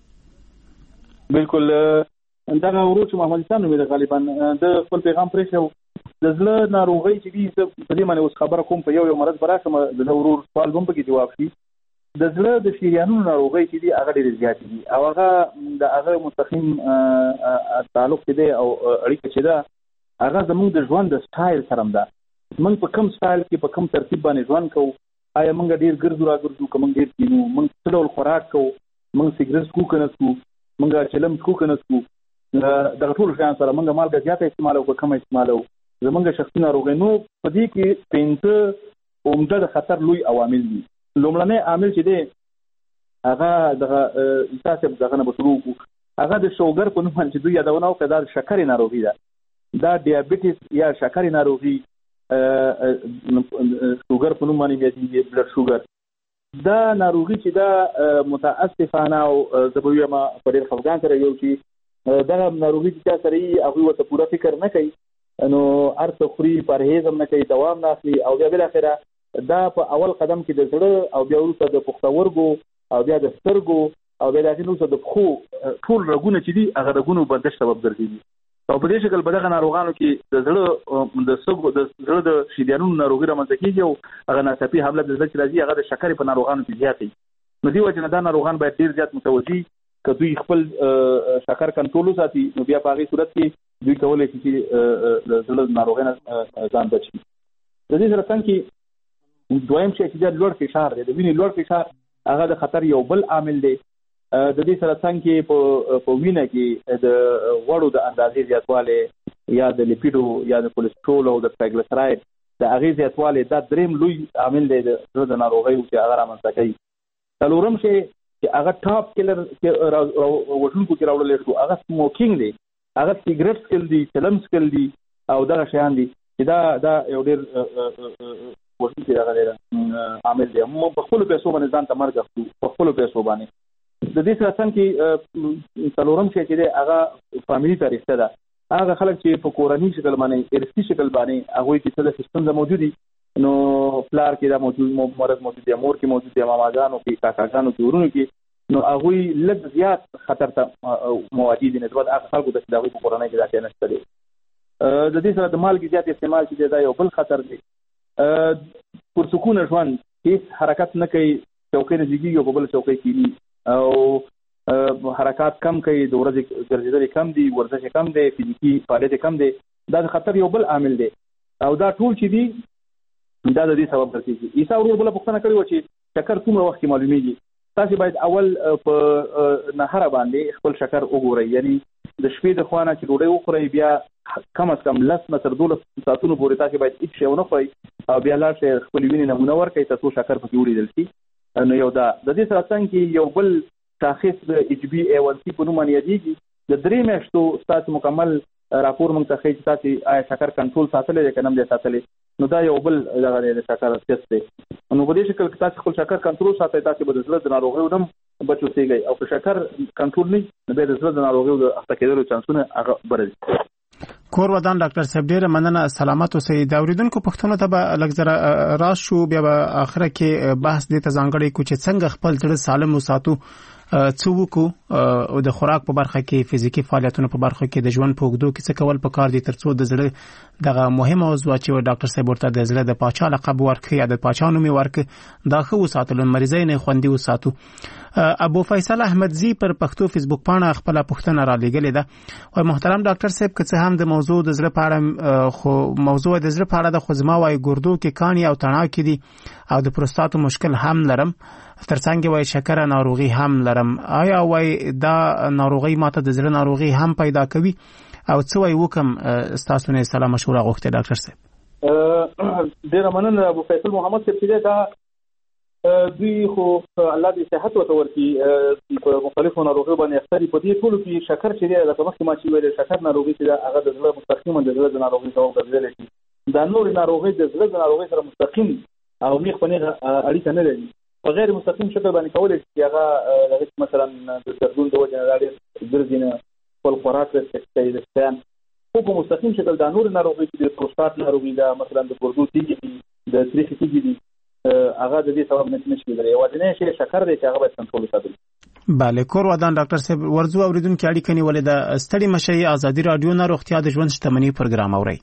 [SPEAKER 4] بالکل دا ورو چې محمد حسین نومې غالبا د خپل پیغام پرې شو د زړه ناروغي چې دي په دې باندې اوس خبره کوم په یو یو مرض براشم د ورور سوال هم پکې جواب شي. د زړه د شریانونو ناروغي چې دي هغه ډېر زیات دي او هغه د هغه مستقیم تعلق دی او اړیکه چې ده هغه زموږ د ژوند د سټایل سره ده. موږ په کوم سټایل کې په کوم ترتیب باندې ژوند کوو، آیا موږ ډېر ګرځو راګرځو که موږ ډېر کینو، موږ څه ډول خوراک کوو، موږ سګرټ څکو که نه څکو، موږ چلم څکو که نه څکو، دغه ټولو شیانو سره موږ مالګه زیاته استعمالوو که کمه استعمالوو، زموږ شخصي ناروغۍ. نو په دې کې پنځه عمده د خطر لوی عوامل دي. لومړنی عامل چې دی هغه دغه عیسی صاحب دغه نه به شروع وکړو، هغه د شوګر په نوم باندې چې دوی یادونه وکړه دا د شکرې ناروغي ده. دا ډیابیټس یا شکرې ناروغي شوګر په نوم باندې یادېږي، بلډ شوګر. دا ناروغي چې دا متاسفانه او زه به ویم په ډېر خفګان سره یو چې دغه ناروغي چې سره یې هغه ورته پوره فکر نه کوي نو ارته خوري پرهیز هم نه کوي دوام نه اخلي او بیا بل اخره دا په اول قدم کې د زړه او بیا وروسته د پښتورګو او بیا د سترګو او بیا د وروسته د پښو ټول رګونه چې دي هغه رګونو بندش سبب ګرځي او په دې شکل په دغه ناروغانو کې د زړه د سګو د زړه د شریانونو ناروغي رامنځته کیږي او هغه ناڅاپي حمله د زړه چې راځي هغه د شکرې په ناروغانو کې زیات وي نو دی وجه نه دا ناروغان باید ډیر زیات متوجي که دوی خپل شکر کنټرول وساتي نو بیا په هغه صورت کې دوی کولای شي چې د زړه ناروغۍ نه ځان بچي د دې سره څنګه دویم شی چې د لوړ فشار دی د وینې لوړ فشار هغه د خطر یو بل عامل دی د دې سره څنګه په په وینه کې د غوړو د اندازې زیاتواله یا د لیپیډو یا د کولیسټرول او د ټرایګلیسراید د هغه زیاتواله دا دریم لوی عامل دی د زړه ناروغۍ او چې هغه رامنځته کوي څلورم شی چې هغه ټاپ کلر وژونکو کې راوړل شو هغه سموکینګ دی هغه سیګریټ سکل دی چلم سکل دی او دا شیان دي چې دا دا یو ډېر وژونکي هغه دی عامل دی مو په خپل پیسو باندې ځان ته مرګ اخلو په خپل پیسو باندې د دې سره څنګه څلورم شی چې دی هغه فاميلي تاریخ ده هغه خلک چې په کورنۍ شکل باندې ارثي شکل باندې هغه کې څه د سیستم موجود دي نو پلار کې دا موجود مرض موجود دی مور کې موجود دی ماماګانو کې کاکاګانو کې ورونو کې نو هغه لږ زیات خطر ته مواجه دي نسبت هغه خلکو د دغه په کورنۍ کې ځکه نشته دي د دې سره د مالګې زیات استعمال چې دا یو بل خطر دی پر سکون ژوند هیڅ حرکت نه کوي چوکۍ نه ځيږي او بل چوکۍ کېږي او حرکات کم کوي د ورځې ګرځېدل کم دي ورزش کم دی فزیکی فعالیت کم دی دا د خطر یو بل عامل دی او دا ټول چې دي دا د دې سبب ګرځي عیسی ورور بل پوښتنه کړې و چې شکر څومره وخت کې معلومیږي تاسو باید اول په نهر باندې خپل شکر وګورئ یعنی د شپې د خوانه چې ډوډۍ وخورئ بیا کم از کم لس نه تر دولس ساعتونو پورې تاسو باید هیڅ شی ونه خورئ او بیا لاړ شئ خپل وینې نمونه ورکړئ تاسو شکر پکې ولیدل شي نو یو دا د دې سره څنګه یو بل شاخص د ایچ بی اے ون سی په نوم یادېږي د درې میاشتو تاسو مکمل راپور موږ ته ښیي چې تاسو آیا شکر کنټرول ساتلی دی که نه دی ساتلی نو دا یو بل دغه دی د شکر ټسټ دی نو په دې شکل کې تاسو خپل شکر کنټرول ساتئ تاسو به د زړه د ناروغیو نه بچ اوسېږئ او که شکر کنټرول نه نو بیا د زړه د ناروغیو د اخته کېدلو چانسونه هغه بره دي
[SPEAKER 3] کور ودان ډاکټر صاحب ډیره مننه سلامت اوسئ د اوریدونکو پوښتنو ته به لږ زره راز شو بیا به اخره کې بحث دې ته ځانګړی کو چې څنګه خپل زړه سالم وساتو څه وکړو او د خوراک په برخه کې فزیکی فعالیتونو په برخه کې د ژوند په اوږدو کې څه کول پکار دي ترڅو د زړه دغه مهمه موضوع چې ډاکټر صاحب ورته د زړه د پاچا لقب ورکړي یا د پاچا نوم ورکړي دا خو وساتل مریضای نه خوندي وساتو ابو فیصل احمدزی پر پښتو فیسبوک پاڼه خپل پوښتنه را لګلې ده او محترم ډاکټر صاحب که څه هم د موضوع د زړه په اړه خو موضوع د زړه په اړه د خو زما وايي ګردو کې کانی او تڼاک دي او د پروستاتو مشکل هم لرم ترڅنګ وای شکر ناروغي هم لرم آیا وای دا ناروغي ماته د زړه ناروغي هم پیدا کوي او څه وای وکم تاسو نه سلام مشوره غوښته ډاکټر صاحب
[SPEAKER 4] ډیر مننه ابو فیصل محمد صاحب چې دا دوی خو الله دې صحت ورته ورکړي په مختلفو ناروغیو باندې اختري په دې ټولو کې شکر چې دی لکه مخکې ما چې ویل شکر ناروغي چې هغه د زړه مستقیما د زړه د ناروغي سبب ګرځېدلی شي دا نور ناروغي د زړه د ناروغي سره مستقیم او نیغ په نیغه اړیکه نه لري په غیر مستقیم شکل باندې کولای شي هغه هغه مثلا د دردون د وجه نه لري ګرځینه خپل خوراک ته استعمال خو په مستقیم شکل د نور ناروغي چې د پروستات ناروغي دا مثلا د ګردو تیږي د تریخي تیږي دي هغه د دې سبب نشي کېدلی یوازینی شی شکر دی چې هغه باید کنټرول وساتل
[SPEAKER 3] بله کور ودان ډاکټر صاحب ورځو اوریدونکو اړیکه نیولې د ستړي مشي ازادي رادیو نه روغتیا د ژوند شتمنۍ پروګرام اوري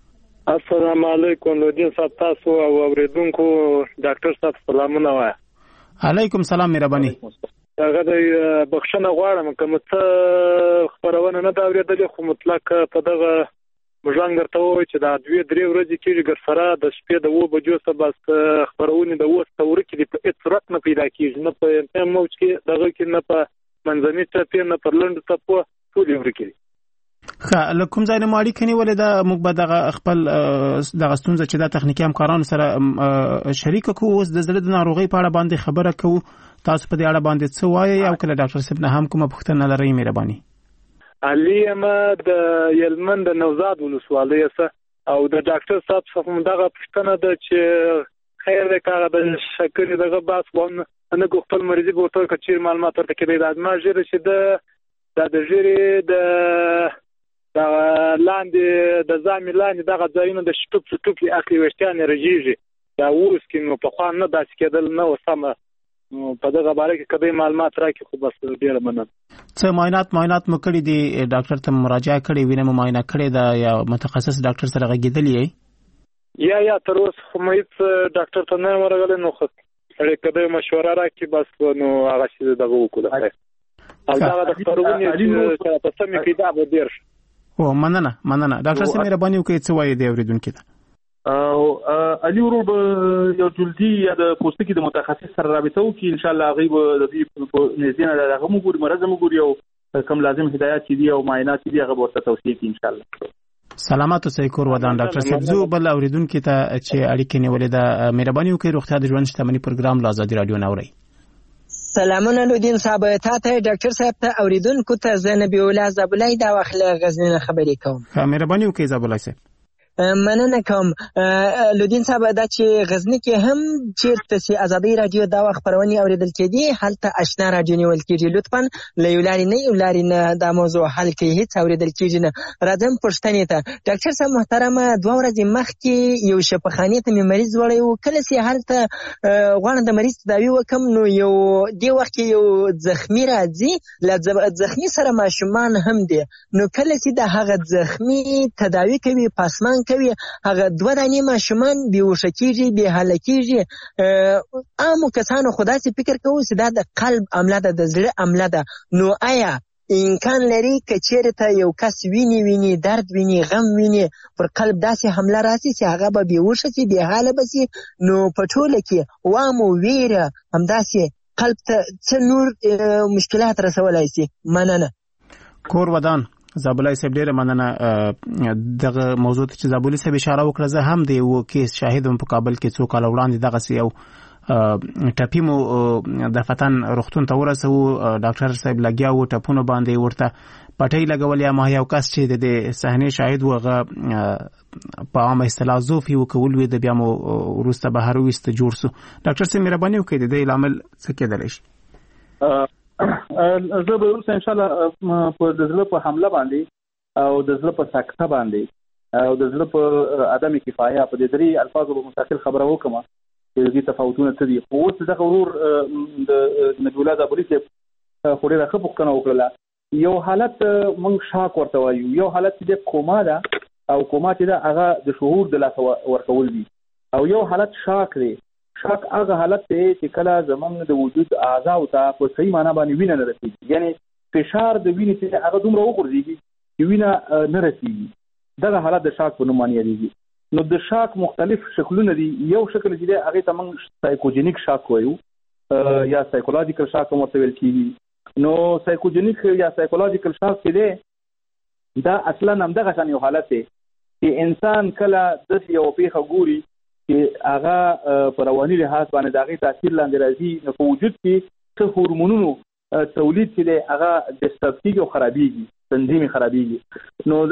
[SPEAKER 7] السلام علیکم لودین صاحب تاسو او اوریدونکو ډاکټر صاحب سلامونه وایم
[SPEAKER 3] علیکم سلام مهرباني
[SPEAKER 7] هغه د بخښنه غواړم کوم څه خبرونه نه دا اوریدلې خو مطلق په دغه مژان درته وایي چې دا دوی درې ورځې کېږي ګرسره د شپې د اوه بجو څخه بس خپرونې د اوه څوره کې په هېڅ صورت نه پیدا کېږي نه په ایم موج کې دغه کې نه په منځني ټپې نه پر لنډو ټپو ټولې ورکې دي
[SPEAKER 3] ښه له کوم ځای نه مو اړیکه نیولې ده موږ به دغه خپل دغه ستونزه چې دا تخنیکي همکارانو سره شریکه کوو اوس د زړه د ناروغۍ په اړه باندې خبره کوو تاسو په دې اړه باندې څه وایئ او کله ډاکټر صاحب نه هم کومه پوښتنه لرئ مهرباني
[SPEAKER 7] علي اما د یلمن د نوزاد ولسوالۍ څخه او د ډاکټر صاحب څخه دغه پوښتنه ده چې خیر ده کاغه د شکر دغه باس ونه نه خپل مریضي ورته کچیر معلومات ورته کړي د ما ژر چې د دا د ژیرې د د لاندې د ځامې لاندې دغه ځایونه د شټوپ شټوپ یې اخلي ویښتان یې رژېږي دا اوس کې نو پخوا نه داسې کېدل نه و سمه په دغه باره کې که دوی معلومات راکړي خو بس ډېره مننه.
[SPEAKER 3] څه معاینات معاینات مو کړي دي ډاکټر ته مراجعه کړې وینه مو معاینه کړې ده یا متخصص ډاکټر سره غږېدلي یې؟
[SPEAKER 7] یا یا تر اوسه خو مې هېڅ ډاکټر ته نه یم ورغلی نو سړی که دوی مشوره راکړي بس نو هغه چې دغه وکړو او دغه د خپرونې چې په سمې کې دا به ډېر ښه.
[SPEAKER 3] او مننه مننه ډاکټر صاحب مهرباني وکړئ څه وایي دی اورېدونکي ته؟
[SPEAKER 4] او علي ورور به یو جلدي یا د پوستکي د متخصص سره رابطه وکړي ان شاء الله هغوی به د دوی په نږدې نه د هغه هم وګوري مرض هم وګوري او کوم لازم هدایات چې دي او معاینات چې دي هغه به ورته توصیه کړي ان شاء الله.
[SPEAKER 3] سلامات اوسئ کور ودان ډاکټر صاحب. زه بل اورېدونکي ته چې اړیکې نیولې ده مهرباني وکړئ روغتیا د ژوند شتمني پروګرام له ازادي راډیو نه اورئ.
[SPEAKER 8] سلامونه لودین صاحب ته ته ډاکټر صاحب ته اوریدونکو ته زه نبی الله زابلای دا وخت له غزنی خبرې کوم.
[SPEAKER 3] مهرباني وکړئ زابلای صاحب.
[SPEAKER 8] مننه کوم لودین صاحب دا چې غزنی کې هم چیرته چې ازادي رادیو دا خبرونه اوریدل کېدي هلته آشنا رادیو نیول کېږي لطفا له یو لارې نه یو لارې نه دا موضوع حل کوي هیڅ اوریدل کېږي نه. راځم پښتنې ته ډاکټر صاحب محترمه دوه ورځې مخکې یو شفاخانې ته مې مریض وړی و کله چې هلته غواړم د مریض تداوي وکم نو یو دې وخت کې یو زخمي راځي له زخمي سره ماشومان هم دي نو کله چې د هغه زخمي تداوي کوي پاسمان کوي هغه دوه دانې ماشومان بیهوشه کېږي بېحاله کېږي عامو کسانو خو داسې فکر کوو چې دا د قلب عمله ده د زړه عمله ده نو آیا امکان لري که چېرته یو کس ویني ویني درد ویني غم ویني پر قلب داسې حمله راسي چې هغه به بیهوشه شي بېحاله به شي نو په ټوله کې وام و ویره همداسې قلب ته څه نور مشکلات رسولی شي؟ مننه.
[SPEAKER 3] کور ودان زابلای صاحب ډیره مننه دغه موضوع ته چې زابلي صاحب اشاره وکړه زه هم د یو کیس شاهدم په کابل کې څو کاله وړاندې دغسې یو ټپي مو د فتن روغتون ته ورسوو ډاکټر صاحب لګیا و ټپونو باندې ورته پټۍ لګولې اما یو کس چې د صحنې شاهد و هغه په عامه اصطلاح زوفي وکول وي د بیا مو وروسته بهر وویسته جوړ سو. ډاکټر صاحب مهرباني وکړئ د دې لامل څه کېدلی شي؟
[SPEAKER 4] زه به وروسته انشاءالله په د زړه په حمله باندې او د زړه په سکته باندې او د زړه په عدم کفایه په دې درې الفاظو به مستقل خبره وکړم چې دې تفاوتونه څه دي. خو اوس دغه ورور د نبي الله زابلي صاحب خو ډېره ښه پوښتنه وکړله. یو حالت موږ شاک ورته وایو یو حالت چې د کوما ده او کوما چې ده هغه د شعور د لاسه ورکول دي او یو حالت شاک دی. شاک هغه حالت دی چې کله زمونږ د وجود اعضاو ته په صحیح معنا باندې وینه نه رسېږي یعنی فشار د وینې چې هغه دومره وغورځېږي چې وینه نه رسېږي دغه حالت د شاک په نوم باندې یادېږي. نو د شاک مختلف شکلونه دي یو شکل چې دی هغې ته موږ سایکوجینیک شاک وایو یا سایکولوژیکل شاک هم ورته ویل کېږي. نو سایکوجینیک یا سایکولوژیکل شاک چې دی دا اصلا همدغه شان یو حالت دی چې انسان کله داسې یوه پیښه ګوري چې هغه په رواني لحاظ باندې د هغې تاثیر لاندې راځي نو په وجود کې څه هورمونونو تولید چې دی هغه ډسټرب کېږي او خرابېږي تنظیم خرابېږي. نو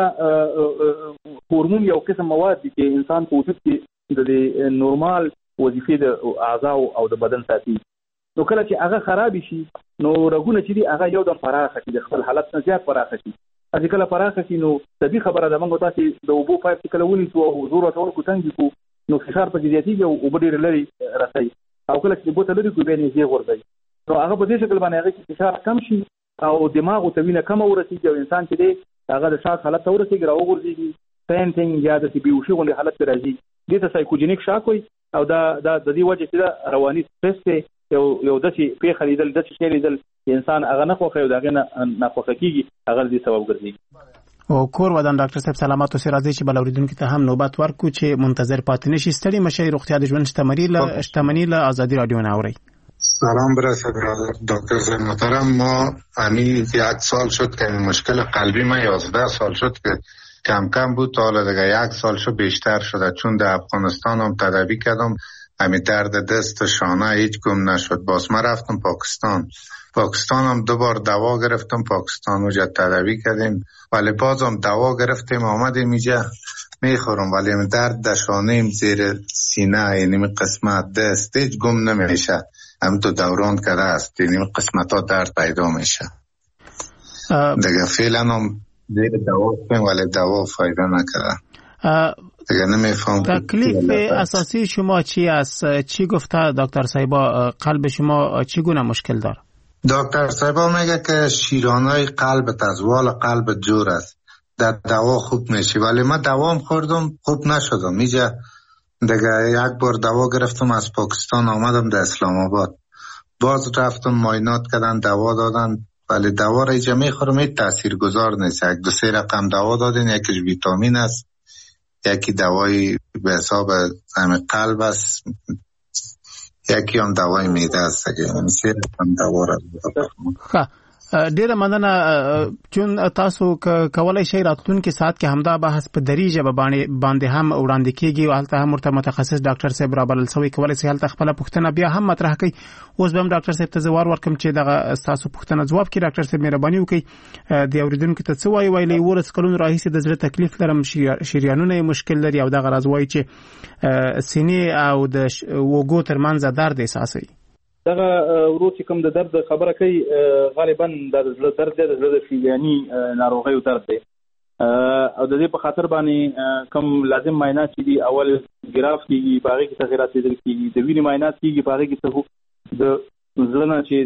[SPEAKER 4] هغه هورمون یو قسم مواد دي چې انسان په وجود کې د نورمال وظیفې د اعضاو او د بدن ساتي. نو کله چې هغه خرابې شي نو رګونه چې دي هغه یو دم پراخه شي د خپل حالت نه زیات پراخه شي. چې کله پراخه شي نو طبیعي خبره ده موږ تاسې د اوبو پایپ چې کله ونیسو او زور ورته ورکړو تنګ کړو نو فشار پکې زیاتېږي او اوبه ډېرې لرې رسوي او کله چې اوبو ته لرې کړو بیا نږدې غورځوي نو هغه په دې شکل باندې هغه کې فشار کم شي او دماغو ته وینه کمه ورسېږي او انسان چې دی هغه د شاک حالت ته ورسېږي راوغورځېږي فینټینګ یا داسې بېهوشي غوندې حالت کې راځي دې ته سایکوجینیک شاک وایي او دا د دې وجه چې دا رواني سټرس دی یو یو داسې پیښه لیدل داسې شی لیدل چې انسان هغه نه خوښوي او د هغې نه ناخوښه کېږي هغه د دې سبب ګرځي.
[SPEAKER 3] او کور ودان ډاکټر صاحب سلامات اوسئ راځئ چې بل اورېدونکي ته هم نوبت ورکړو چې منتظر پاتې نه شي ستړي مه شئ روغتیا د ژوند شتمني له ازادي رادیو نه اورئ.
[SPEAKER 9] سلام برسه برادر دکتر صاحب محترم ما همین یک سال شد که مشکل قلبی من یازده سال شد که کم کم بود تا حالا دیگه یک سال شد بیشتر شده چون در افغانستان هم تداوی کردم همین درد دست شانه هیچ گم نشد باز من رفتم پاکستان پاکستان هم دو بار دوا گرفتم پاکستان اونجا تداوی کردیم ولی باز هم دوا گرفتیم آمدیم اینجا میخورم ولی درد در شانه زیر سینه یعنی قسمت دست هیچ گم نمیشه هم تو دوران کرده است یعنی قسمت ها درد پیدا میشه. دیگه فعلا هم دیگه دوا کنیم ولی دوا فایده نکرده. دیگه نمیفهم
[SPEAKER 3] تکلیف اساسی شما چی است؟ چی گفته دکتر صاحبا؟ قلب شما چگونه مشکل داره؟
[SPEAKER 9] دکتر صاحبا میگه که شیرانای قلبت از وال قلب جور است، در دوا خوب میشی، ولی من دوام خوردم خوب نشدم. اینجا دیگه یک بار دوا گرفتم از پاکستان آمدم در اسلام آباد، باز رفتم معاینات کردن دوا دادن، ولی دوا را اینجا میخورم این تأثیر گذار نیست. یک دو سه رقم دوا دادن، یکیش ویتامین است، یکی دوای به حساب همه قلب است، یکی هم دوای میده است. یعنی سه رقم دوا را
[SPEAKER 3] خب ډیره مننه. چون تاسو کولای شئ راتلونکي ساعت کې همدا بحث په دریجه باندې هم وړاندې کیږي او هلته هم ورته متخصص ډاکټر صاحب را بلل شوی، کولای شئ هلته خپل پوښتنه بیا هم مطرح کړئ. اوس به هم ډاکټر صاحب ته زوار ورکم چې دغه تاسو پوښتنه جواب کړي. ډاکټر صاحب مهرباني وکړئ د اوریدونکو ته څه وایي. ویلي ورس کلون راهیسې د زړه تکلیف لرم، شریانونه مشکل لري او دغه راز وایي چې سینې او د وګو ترمنځ درد احساسوي.
[SPEAKER 4] دغه ورو چې کوم د درد خبره کوي غالبا د زړه درد دی، د زړه د شریاني ناروغیو درد دی او د دې په خاطر باندې کوم لازم معاینات چې دي اول ګراف کیږي، باغې کې تغیرات لیدل کیږي، د وینې معاینات کیږي، باغې کې څه د زړه نه چې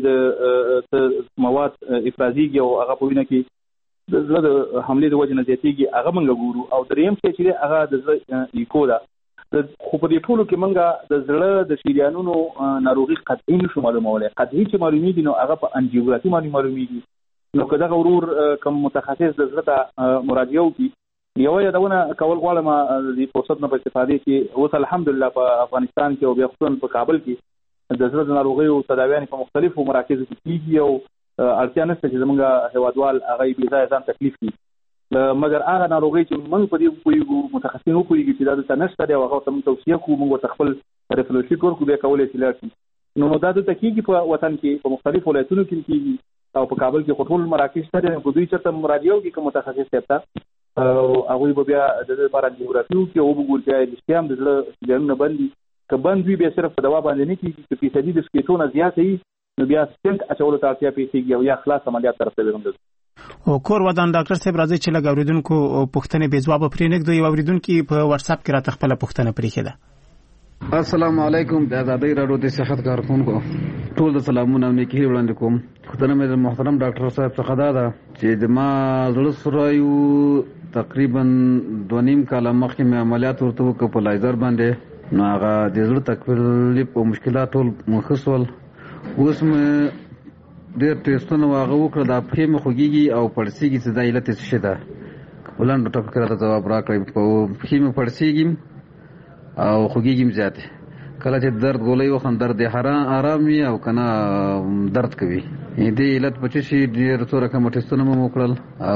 [SPEAKER 4] د مواد افرازيږي او هغه په وینه کې د زړه د حملې د وجه نه زیاتېږي، هغه موږ ګورو. او دریم چې دی هغه د زړه ایکو ده. خو په دې ټولو کې موږ د زړه د شریانونو ناروغي قطعي نشو معلومولای. قطعي چې معلومیږي نو هغه په انجیوګرافي باندې معلومیږي. نو که دغه ورور کوم متخصص د زړه ته مراجعه وکړي، یو یادونه کول غواړم د فرصت نه په استفادې کې اوس الحمدلله په افغانستان کې او بیا خصوصا په کابل کې د زړه د ناروغیو تداویانې په مختلفو مراکزو کې کیږي او اړتیا نشته چې زموږ هیوادوال هغه بې ځایه ځان تکلیف کړي. مګر هغه ناروغي چې موږ په دې پوهیږو متخصصین وپوهیږي چې دا دلته نشته دی او هغه ته موږ توصیه کوو، موږ ورته خپل ریفلوشي ورکړو، بیا کولی شي لاړ شي. نو دا دلته کېږي په وطن کې په مختلفو ولایتونو کې کېږي او په کابل کې خو ټول مراکز شته دي. په دوی چېرته مراجعه وکړي که متخصص صاحب ته، هغوی به بیا د دې لپاره انجیوګرافي وکړي او وګوري چې رښتیا هم د زړه شریانونه بند دي. که بند وي بیا صرف په دوا باندې نه کېږي، که فیصدي د سکېټو نه زیاته وي نو بیا سټنټ اچولو ته اړتیا پېښېږي او یا خلاص عملیات طرف ته به
[SPEAKER 3] او کور ودان. ډاکټر صاحب راځي چې لږ اوریدونکو پوښتنې بې ځوابه پرې نږدو. یو اوریدونکي په واتس اپ کې راته خپله پوښتنه پرېښې ده.
[SPEAKER 10] السلام علیکم. د ازادۍ راډیو د صحت کارکونکو ټول د سلامونه او نیکي وړاندې کوم. پوښتنه مې د محترم ډاکټر صاحب څخه دا ده چې د ما زړه سورایو تقریبا دوه نیم کاله مخکې مې عملیات ورته وکړ په لایزر باندې، نو هغه د زړه تکلیف او مشکلات ټول مخص ول. اوس مې ډېر ټیسټونه هغه وکړه، دا پښې مې خوږېږي او پړسېږي چې دا علت یې څه شی ده. په لنډو ټکو کې راته ځواب راکړئ. په پښې مې پړسېږي او خوږېږي زیات. کله چې درد ګولۍ وخورم درد یې ارام وي او که نه درد کوي. دې علت په څه شي ډېر څو رقمه ټیسټونه مې وکړل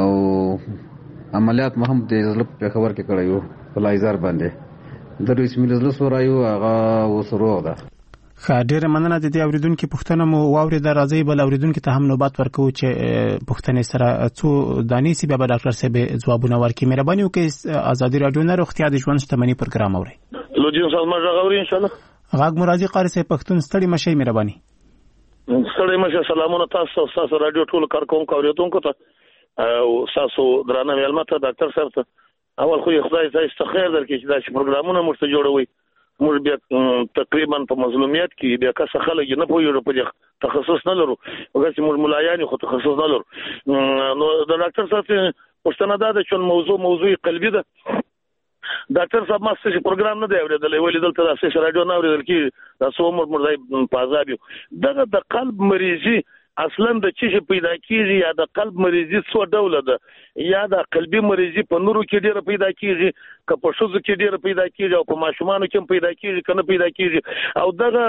[SPEAKER 10] او عملیات مې هم د زړه په پېښور کې کړی و په لایزر باندې. درویس مې زړه سورایو هغه اوس روغ ده.
[SPEAKER 3] ښه، ډېره مننه. د دې اورېدونکي پوښتنه مو واورېده. راځئ بل اورېدونکي ته هم نوبت ورکوو چې پوښتنې سره څو دانې سي، بیا به ډاکټر صاحب ځوابونه ورکړي. مهرباني وکړئ ازادي راډیو نه روغتیا د ژوند شتمني پروګرام اورئ.
[SPEAKER 11] لوجین صاحب ما غږ اورئ انشاءالله.
[SPEAKER 3] غږ مو راځي قاري صاحب پښتون. ستړي مه شئ، مهرباني.
[SPEAKER 11] ستړي مه شئ. سلامونه تاسو تاسو راډیو ټولو کارکوونکو اورېدونکو ته او تاسو درانه مېلمه ته ډاکټر صاحب ته اول خو خدای تاسو ته خیر درکړي چې داسې پروګرامونه موږ ته جوړوي. موږ بیا تقریبا په مظلومیت کې بیا کس خلک نه پوهېږو، په دې تخصص نه لرو، وګورئ چې موږ ملایان خو تخصص نه لرو. نو د ډاکټر صاحب پوښتنه دا ده چې موضوع موضوع قلبي ده. ډاکټر صاحب ما څه پروګرام نه دی اورېدلی، ولې دلته داسې راډیو نه اورېدل کېږي، دا څو عمر موږ ځای په عذاب یو. دغه د قلب مریضي اصلا د چی شي پیدا کیږي، یا د قلب مریضي څو ډوله ده، یا د قلبي مریضي په نورو کې ډیره پیدا کیږي، که په ښځو کې ډیره پیدا کیږي او په ماشومانو کې پیدا کیږي که نه پیدا کیږي. او دغه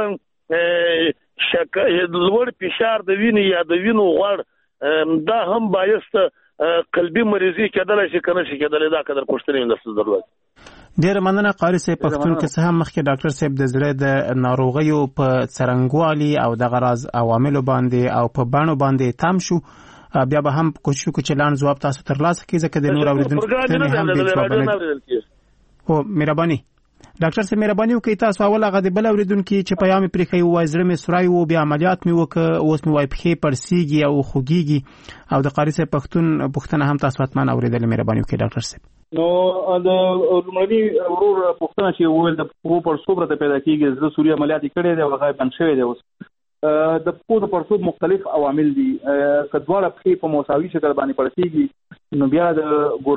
[SPEAKER 11] لوړ فشار د وینې یا د وینو غوړ دا هم باعث قلبي مریضي کېدلی شي که نه شي کېدلی. دا قدر پوښتنې مې درته درلود.
[SPEAKER 3] ډېره مننه قاري صاحب پښتون. که څه هم مخکې ډاکټر صاحب د زړه د ناروغیو په څرنګوالي او دغه راز عواملو باندې او په بڼو باندې تم شو، بیا به هم کوشش وکړو چې لاندې ځواب تاسو ترلاسه کړئ، ځکه د نور اورېدونکو پوښتنې هم بې ځوابه نه دي. هو مهرباني ډاکټر صاحب مهرباني وکړئ تاسو اول هغه د بل اوریدونکو چې پیغام پرې کوي وای زړه مې سورای وو بیا عملیات مې وکړ اوس مې وای پخې پړسیږي او خوږیږي او د قاری صاحب پښتون پښتنه هم تاسو اتمن اوریدل مهرباني وکړئ ډاکټر صاحب.
[SPEAKER 4] نو د لومړني ورور پښتنه چې وویل د پښو پړسوب راته پیدا کیږي زړه سوري عملیات کړي دی او هغه بند شوی دی. اوس د پښو د پړسوب مختلف عوامل دي. کډواله پخې په مساوي شکل باندې پړسیږي نو بیا د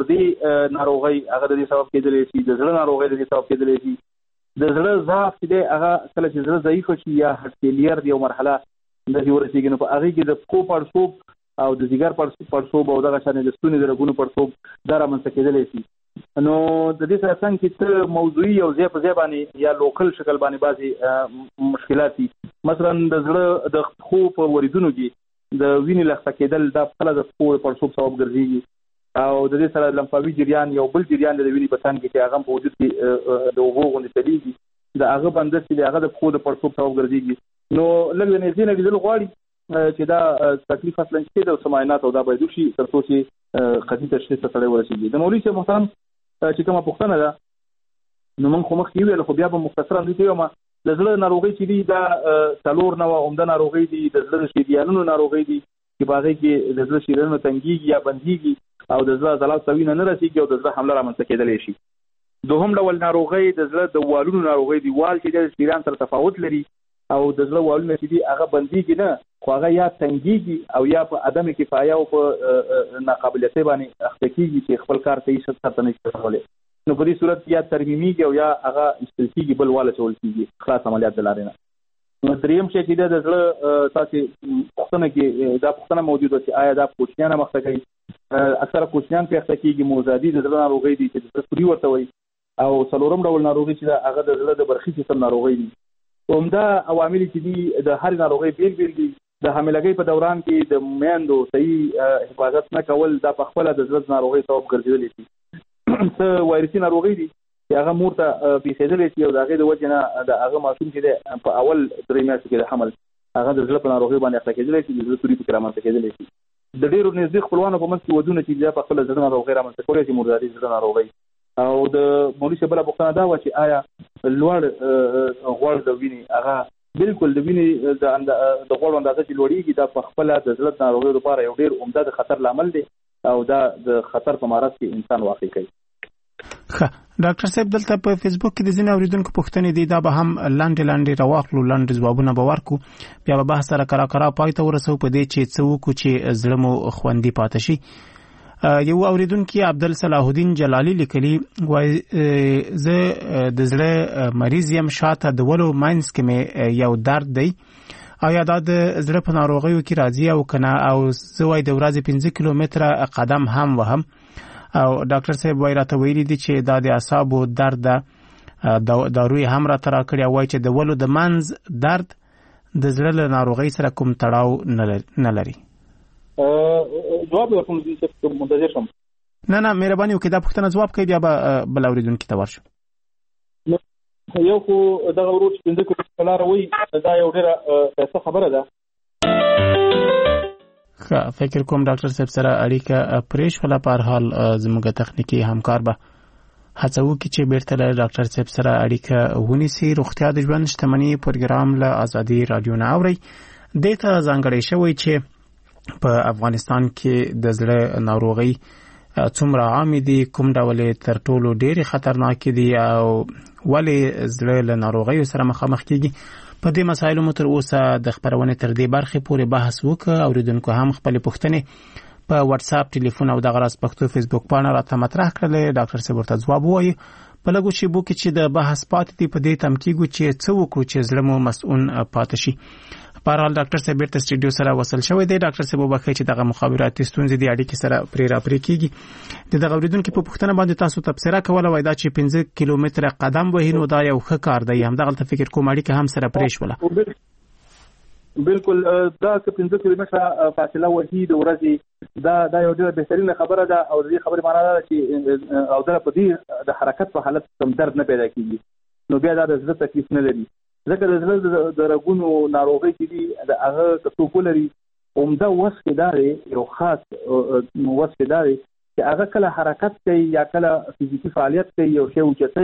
[SPEAKER 4] ګردې ناروغي هغه د دې سبب کېدلی شي، د زړه ناروغي د دې سبب کېدلی شي، د زړه ضعف چې دی هغه کله چې زړه ضعیف شي یا هارت فیلیر دی او مرحله د دې ورسیږي نو په هغه کې د پښو پړسوب او د ځیګر پړسوب او دغه شانې د ستوني د رګونو پړسوب دا رامنځته کېدلی شي. نو د دې سره څنګه چې ته موضوعي او ځای په ځای باندې یا لوکل شکل باندې بعضي مشکلات دي، مثلا د زړه د پښو په وریدونو کې د وینې لخته کېدل دا خپله د پښو پړسوب سبب ګرځي او د دې سره لمفاوي جریان یو بل جریان د وینې په تن کې چې هغه په وجود کې د اوبو غوندې چلیږي د هغه بندر چې هغه د پښو د پړسوب سبب ګرځي. نو لږ د نږدې نه لیدل غواړي چې دا تکلیف اصلا کې د سماینات او دا باید وشي تر څو چې قطعي تشخیص ته سړی ورسېږي. د مولوي صاحب محترم چې کومه پوښتنه ده نو موږ خو مخکې ویل خو بیا به مختصرا دې وایم د زړه ناروغۍ چې دي دا څلور نوع عمده ناروغۍ دي. د زړه د شریانونو ناروغۍ دي چې په هغې کې د زړه شریانونه تنګېږي یا بندېږي او د زړه عضلات ته وینه نه رسېږي او د زړه حمله رامنځته کېدلی شي. دوهم ډول ناروغۍ د زړه د والونو ناروغۍ دي. وال چې د شریان سره تفاوت لري او د زړه والونه چې دي هغه بندېږي نه خو هغه یا تنګېږي او یا په عدم کفایه او په ناقابلیتۍ باندې اخته کېږي چې خپل کار صحیح سرته نه شي کولی. نو په دې صورت یا ترمیمیږي او یا هغه ایستل کېږي بل واله اچول کېږي خلاص عملیات د لارې نه. نو دریم شی چې د زړه تاسې پوښتنه کې دا پوښتنه موجوده چې آیا دا کوچنیان هم اخته کوي؟ اکثره کوچنیان پرې اخته کېږي. موزادي د زړه ناروغۍ دي چې د زړه سوري ورته وایي او څلورم ډول ناروغي چې ده هغه د زړه د برخي سیستم ناروغۍ دي. عمده عوامل چې دي د هرې ناروغۍ بېل بېل دي. د حاملګۍ په دوران کې د میندو صحیح حفاظت نه کول دا په خپله د زړه ناروغۍ سبب ګرځېدلی شي. څه وایرسي ناروغۍ دي چې هغه مور ته پیښېدلی شي او د هغې د وجې نه د هغه ماشوم چې دی په اول درې میاشتو کې د حمل هغه د زړه په ناروغۍ باندې اخته کېدلی شي، د زړه سوري پکې رامنځته کېدلی شي. د ډېرو نږدې خپلوانو په منځ کې ودونه چې بیا په خپله زړه ناروغۍ رامنځته کولی شي موردادي زړه ناروغۍ. او د مولوي صاحب بله پوښتنه دا وه چې آیا لوړ غوړ د وینې هغه بالکل د وینې د غوړو اندازه چې لوړېږي دا په خپله د زړه ناروغیو لپاره یو ډېر عمده د خطر لامل دی او دا د خطر په معرض کې انسان واقع کوي.
[SPEAKER 3] ښه ډاکټر صاحب دلته په فیسبوک کې د ځینې اورېدونکو پوښتنې دي دا به هم لاندې لاندې راواخلو لنډ ځوابونه به ورکړو بیا به بحث سره کرا کرا پای ته ورسوو په دې چې څه وکړو چې زړه مو خوندي پاتې شي. یو اوریدونکي عبدل صلاح الدین جلالی لیکلي وایي زه د زړه مریض یم شاته د ولو ماینس کې مې یو درد دی آیا دا د زړه په ناروغیو کې راځي او کنه او زه وایي د ورځې پنځه کیلومتره قدم هم وهم او ډاکټر صاحب وایي راته ویلي دي چې دا د اعصابو درد ده داروی هم راته راکړي او وایي چې د ولو د منځ درد د زړه له ناروغۍ سره کوم تړاو نه لري.
[SPEAKER 4] جواب ورکوم چې منتظر شم.
[SPEAKER 3] نه نه مهرباني وکړئ دا پوښتنه ځواب کوي بیا به بل اورېدونکي ته ورشو.
[SPEAKER 4] یو خو دغه ورور چې پنځه کیلومتره لاره وایي دا یو ډېره ښایسته خبره ده.
[SPEAKER 3] ښه فکر کوم ډاکټر صاحب سره اړیکه پرېښوله په هر حال زموږ تخنیکي همکار به هڅه وکړي چې بېرته له ډاکټر صاحب سره اړیکه ونیسي. روغتیا د ژوند شتمني پروګرام له ازادي راډیو نه اورئ. دې ته ځانګړی شوی چې په افغانستان کې د زړه ناروغۍ څومره عامې دي، کوم ډول تر ټولو ډېرې خطرناکې دي او ولې زړه له ناروغیو سره مخامخ کېږي. په دې مسایلو مو تر اوسه د خپرونې تر دې برخې پورې بحث وکړ. اوریدونکو هم خپلې پوښتنې په واتس اپ ټلیفون او دغه راز پښتو فیسبوک پاڼه راته مطرح کړلې. ډاکټر صاحب ورته ځواب ووایي. په لږو شېبو کې چې د بحث پاتې دي په دې تم کېږو چې څه وکړو چې زړه مو مسؤون پاتې شي. په هر حال ډاکټر صاحب بیرته سټوډیو سره وصل شوی دی. ډاکټر صاحب وبخښئ چې دغه مخابراتي ستونزې دي اړیکې سره پرې راپرې کېږي. د دغه اورېدونکي په پوښتنه باندې تاسو تبصره کوله وایي دا چې پنځه کیلومتره قدم وهي نو دا یو ښه کار دی. همدغلته فکر کوم اړیکه هم سره پرې شوله.
[SPEAKER 4] بالکل دا که پنځه کیلومتره فاصله وهي د ورځې دا دا یو ډېره بهترینه خبره ده او د دې خبرې معنا دا ده چې او دا په دې د حرکت په حالت کم درد نه پیدا کېږي نو بیا دا د زړه تکلیف نه لري. ځکه د زړه د رګونو ناروغۍ چې دي د هغه که څوک ولري عمده وصف یې دا دی یو خاص وصف یې دا دی چې هغه کله حرکت کوي یا کله فزیکي فعالیت کوي یو شی اوچتوي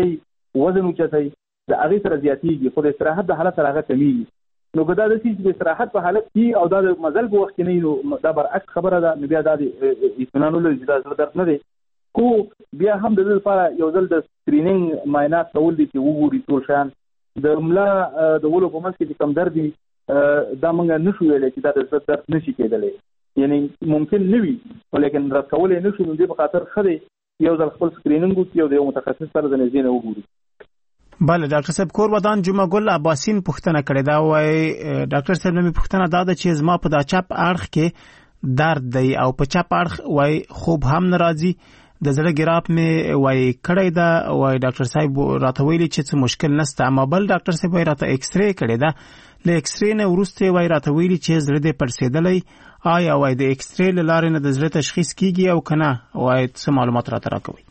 [SPEAKER 4] وزن اوچتای د هغه سره زیاتیږي خو د استراحت د حالت سره هغه کمیږي نو ګدا د چې د استراحت په حالت کې او د مزل په وخت کې نه نو دا برعکس خبره ده نو بیا د اطمینان له اجازه درته نه دی کو بیا هم د دې لپاره یو ځل د سکرینینګ معاینات کول دي چې وګوري ټول شان د ملا د ولو په منځ کې کم درد دي دا موږ نشو ویلای چې دا د درد نشي کېدلی یعنی ممکن نه وي ولیکن رد کول یې نشو نو دې په خاطر خدي یو ځل خپل سکرینینګ وکړي او د یو متخصص سره د نږدې نه وګوري.
[SPEAKER 3] بله ډاکټر صاحب کور ودان جمعه ګل عباسین پوښتنه کړې دا وایي ډاکټر صاحب نومي پوښتنه دا ده چې زما په دا چپ اړخ کې درد دی او په چپ اړخ وایي خوب هم نه راځي د زړه ګراف مې وایي کړی ده وایي ډاکټر صاحب راته ویلي چې څه مشکل نشته اما بل ډاکټر صاحب وایي راته ایکس رې کړې ده له ایکس رې نه وروسته وایي راته ویلي چې زړه دې پړسېدلی آیا وایي د ایکس رې له لارې نه د زړه تشخیص کیږي او که نه وایي څه معلومات راته راکوئ.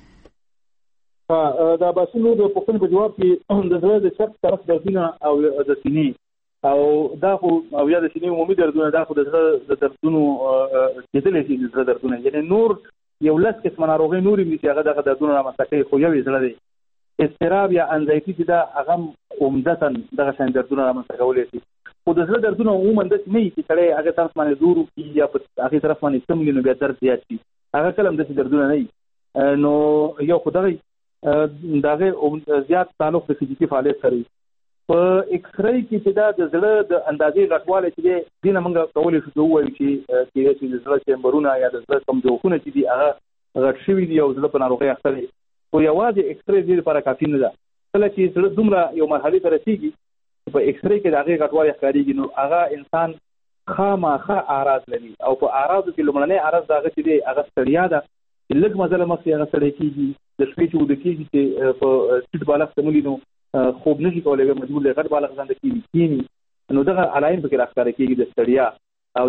[SPEAKER 4] دا باسونو د پوښتنې په جواب کې د زړه د چپ طرف دردونه او د سینې او دا خو او یا د سینې عمومي دردونه دا خو د زړه د دردونو کېدلی شي د زړه دردونه یعنې نور یو لس قسمه ناروغۍ نورې دي چې هغه دغه دردونه رامنځته کوي خو یو یې زړه دی اضطراب یا انزایټي چې دا هغه عمدتا دغه شان دردونه رامنځته کولی شي خو د زړه دردونه عموما داسې نه وي چې سړی هغې طرف باندې زور وکړي یا په هغې طرف باندې کم وي نو بیا درد زیات شي هغه کله هم داسې دردونه نه وي نو یو خو دغه د هغې زیات تعلق د فزیکي فعالیت سره په ایکس رې کې چې دا د زړه د اندازې غټوالی چې دی دې نه موږ کولی شو چې ووایو چې کېدای شي د زړه چیمبرونه یا د زړه کوم جوفونه چې دي هغه غټ شوي دي او زړه په ناروغۍ اخته دی خو یوازې ایکس رې دې لپاره کافي نه ده کله چې زړه دومره یو مرحلې ته رسېږي په ایکس رې کې د هغې غټوالی ښکارېږي نو هغه انسان خامخا اعراض لري او په اعراضو کې لومړنی اعراض د هغه چې دی هغه ستړیا ده چې لږ مزله مخکې هغه ستړی کېږي د شپې چې وده کېږي چې په ټیټ بالغ ته مولي نو خوب نشي کولی بیا مجبور دی غټ بالغ ځان ته کېږي کېني نو دغه علایم پکې راښکاره کېږي د ستړیا او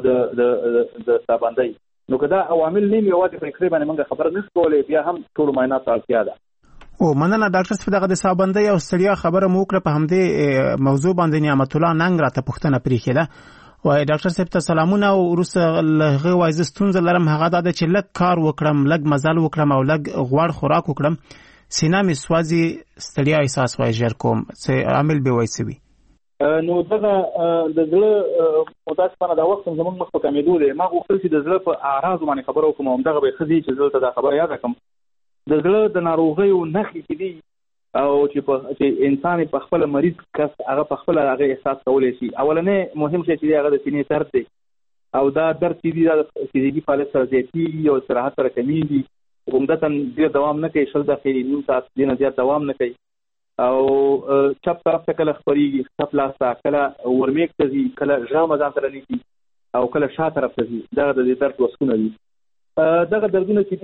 [SPEAKER 4] د د سابندۍ نو که دا عوامل نه وي یوازې په ایکس رې باندې موږ خبره نشو کولی بیا هم ټولو معایناتو ته اړتیا ده.
[SPEAKER 3] او مننه ډاکټر صاحب دغه د سابندۍ او ستړیا خبره مو وکړه په همدې موضوع باندې نعمت الله ننګ راته پوښتنه پرېښې ده وایي ډاکټر صاحب ته سلامونه او وروسته له هغې وایي زه ستونزه لرم هغه دا ده چې لږ کار وکړم لږ مزل وکړم او لږ غوړ خوراک وکړم سینه مې سوځي ستړیا احساس وایي ژر کوم څه عامل به وایي څه وي.
[SPEAKER 4] نو دغه د زړه متاسفانه دا وخت زموږ مخ په کمېدو دی ما غوښتل چې د زړه په اعراضو باندې خبره وکړم او همدغه به ښه دي چې زه ته دا خبره یاده کړم د زړه د ناروغیو نښې چې دي او چې په چې انسان په خپل مریض کس هغه په خپل هغه احساس کولی شي اولنې مهم شی چې دی هغه د سینې درد دی او دا درد چې دی دا فزیکي فعالیت سره زیاتېږي او استراحت سره کمیږي عمدتا ډېر دوام نه کوي شل دقیقې نیم ساعت دې نه زیات دوام نه کوي او چپ طرف ته کله خپرېږي چپ لاس ته کله ورمیک ته ځي کله ژامه ځان سره نیسي او کله شا طرف ته ځي دغه د دې درد وسکونه دي دغه دردونه چې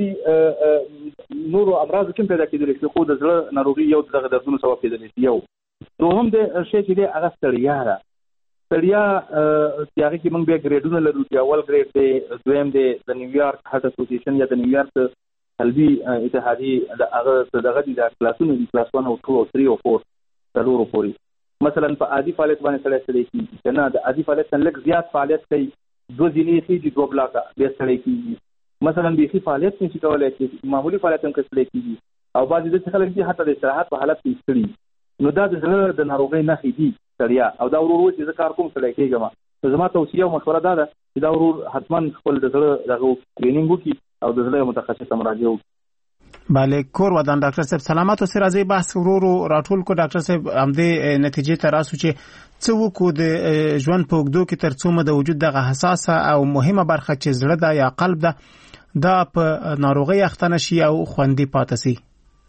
[SPEAKER 4] دي نورو امراضو کې پیدا کېدلی شي خو د زړه ناروغي یو دغه دردونو سبب کېدلی شي یو دوهم د شی چې دی هغه ستړیا ده ستړیا چې هغې کې موږ بیا ګریډونه لرو چې اول ګریډ دی دویم دی د نیویارک هارټ اسوسیشن یا د نیویارک قلبي اتحادیې د هغه دغه دي د کلاسونو دي کلاس ون او ټو او تھری او فور څلورو پورې مثلا په عادي فعالیت باندې سړی ستړی کېږي که نه د عادي فعالیت نه لږ زیات فعالیت کوي دوه ځینې خېږي دوه بلاکه بیا ستړی کېږي مثلا بیخي فعالیت نشي کولی چې معمولي فعالیت هم که ستړی کېږي او بعضې داسې خلک دي حتی د استراحت په حالت کې ستړي نو دا د زړه د ناروغۍ نښې دي ستړیا او دا ورور چې زه کار کوم ستړی کېږم نو زما توصیه او مشوره دا ده چې دا ورور حتما خپل د زړه دغه ټرینینګ وکړي او د زړه متخصص ته مراجعه وکړي.
[SPEAKER 3] بله کور ودان ډاکټر صاحب سلامت اوسئ راځئ بحث ورو راټول کړو ډاکټر صاحب همدې نتیجې ته راسو چې څه وکړو د ژوند په اوږدو کې تر څو مو د وجود دغه حساسه او مهمه برخه چې زړه ده یا قلب ده دا په ناروغۍ اخته نه شي او خوندي پاتې شي.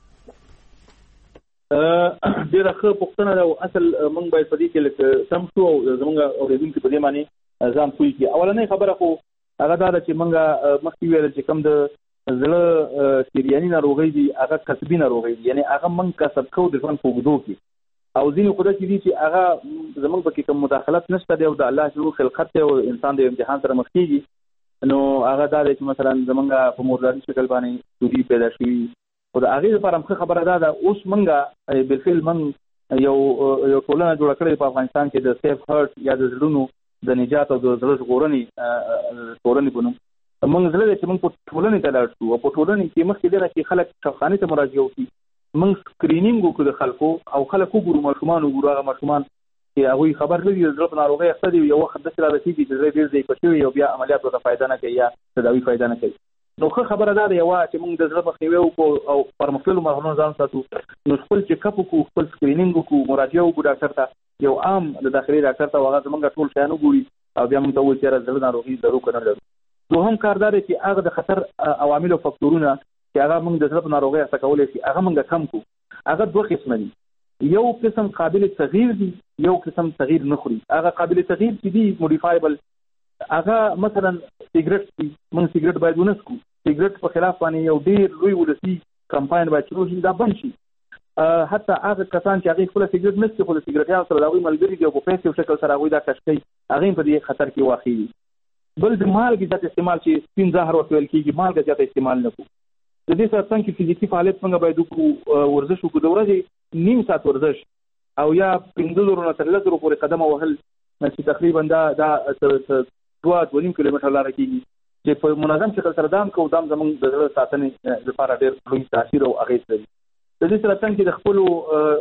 [SPEAKER 4] ډېره ښه پوښتنه ده او اصل موږ باید په دې کې لږ سم شو او زموږ اورېدونکي په دې باندې ځان پوه کړي. اولنۍ خبره خو هغه دا ده چې موږ مخکې ویل چې کوم د زړه سریاني ناروغۍ دي هغه کسبي ناروغۍ دي یعنې هغه موږ کسب کوو د ژوند په اوږدو کې او ځینې خو داسې دي چې هغه زموږ پکې کوم مداخلت نشته دی او د الله شروع خلقت دی او انسان د امتحان سره مخ کېږي نو هغه دا دی چې مثلا زموږ په مرداري شکل باندې سوري پیدا شوي خو د هغې لپاره هم ښه خبره دا ده اوس موږ بالفعل موږ یو یو ټولنه جوړه کړې په افغانستان کې د سیف هرټ یا د زړونو د نجات او د زړه ژغورنې ټولنې په نوم موږ زړه دی چې موږ په ټولنې ته لاړ شو او په ټولنې کې مخکې دی نه چې خلک شفاخانې ته مراجعه وکړي موږ سکرینینګ وکړو د خلکو او خلکو ګورو ماشومان وګورو هغه ماشومان چې هغه خبر لري د زړه ناروغي اخته دي یو وخت د سره د کیږي چې ډېر ځای پټوي او بیا عملیات ته فائدہ نه کوي یا تداوی فائدہ نه کوي. نو خو خبره ده یو چې موږ د زړه مخنیوي وکړو او پرمختللو مرحلو ځان ساتو، نو خپل چې کپ کو خپل سکرینینګ کو مراجعه وکړو ډاکټر ته، یو عام د داخلي ډاکټر ته هغه زمونږ ټول شیان وګوري او بیا موږ ته وایي چې زړه ناروغي ضرور کنه لرو. دوهم کاردار چې هغه د خطر عوامل او فاکتورونه چې هغه موږ د زړه ناروغي څخه کولای شي هغه موږ کم کو. هغه دوه قسم دي، یو قسم قابل تغییر دي، یو قسم تغییر نه خوري. هغه قابل تغییر چې دي موډیفایبل، هغه مثلا سیګریټ دي، موږ سیګریټ باید ونسکو. سیګریټ په خلاف باندې یو ډیر لوی ولسی کمپاین باید شروع شي دا بند شي. حتی هغه کسان چې هغه خپل سیګریټ نسکي خو د سیګریټ سره دغه ملګری دی او په پیسې شکل سره هغه دا کشکي هغه په دې خطر کې واقع دي. بل د مالګې ذات استعمال چې سپین زهر ورته ویل کېږي مالګه ذات استعمال نه کوو. د دې سره څنګه فزیکي فعالیت څنګه باید وکړو، ورزش وکړو د ورځې نیم ساعت ورزش او یا پنځه زره نه تر لس زره پورې قدم وهل چې تقریبا دا دا دوه دوه نیم کیلومتر لاره کېږي چې په منظم شکل سره دام کوو. دام زموږ د زړه ساتنې لپاره ډېر لوی تاثیر او اغېز لري. د دې سره څنګه د خپلو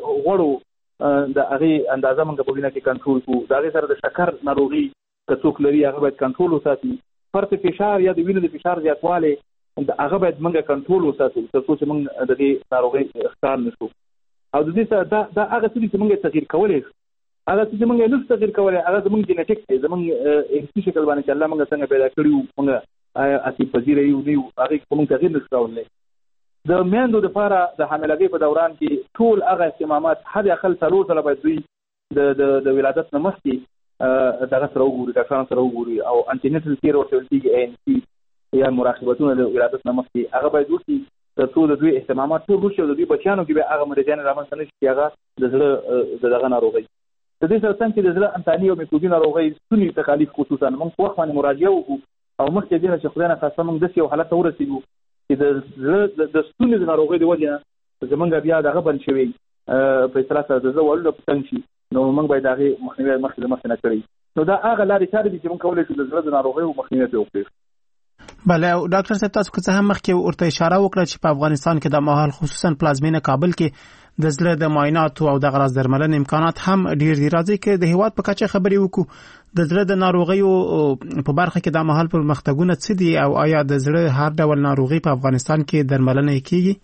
[SPEAKER 4] غوړو د هغې اندازه موږ په وینه کې کنټرول کړو. د هغې سره د شکر ناروغي که څوک لري هغه باید کنټرول وساتي. فرط فشار یا د وینې د فشار زیاتوالی هغه باید موږ کنټرول وساتو تر څو چې موږ د دې ناروغۍ ښکار نه شو. او د دې سره دا دا هغه څه دي چې موږ یې تغییر کولی شو. هغه څه چې موږ یې نشو تغییر کولی هغه زموږ جینیټیک دی، زموږ ارثي شکل باندې چې الله موږ څنګه پیدا کړي وو، موږ اسیب پذیره یو نه یو، هغې کې موږ تغییر نشو کولی. د میندو دپاره د حاملګۍ په دوران کې ټول هغه اهتمامات حد اقل څلور ځله باید دوی د د ولادت نه مخکې دغه سره وګوري، ډاکټرانو سره وګوري او انټینیټل کیر ورته ویل کېږي، اے ان سي یا مراقبتونه د ولادت نه مخکې هغه باید وشي تر څو د دوی اهتمامات ټول وشي او د دوی بچیانو کې به هغه مریضان رامنځته نه شي چې هغه د زړه د دغه ناروغۍ. د دې سره څنګه چې د زړه انتاني او میکروبي ناروغۍ ستوني تکالیف خصوصا موږ په وخت باندې مراجعه وکړو او مخکې دې نه چې خدای نه خاصه موږ داسې یو حالت ته ورسېږو چې د زړه د ستوني د ناروغۍ د وجې نه زموږ بیا دغه بند شوی په اصطلاح سره د زړه والونه په تنګ شي، نو موږ باید د هغې مخنیوی مخکې د مخکې نه کړی. نو دا هغه لارې چارې دي چې موږ کولی شو د زړه د ناروغیو مخنیوی پرې وکړو.
[SPEAKER 3] بله ډاکټر صاحب تاسو که څه هم مخکې ورته اشاره وکړه چې په افغانستان کې د مهال خصوصا پلازمینه کابل کې د زړه د معایناتو او د غراض درملنې امکانات هم ډیر دي. راځي کې د هیواد په کچه خبرې وکړو د زړه د ناروغیو په برخه کې د مهال پرمختګونه څه دي او آیا د زړه هر ډول ناروغي په افغانستان کې درملنه کیږي؟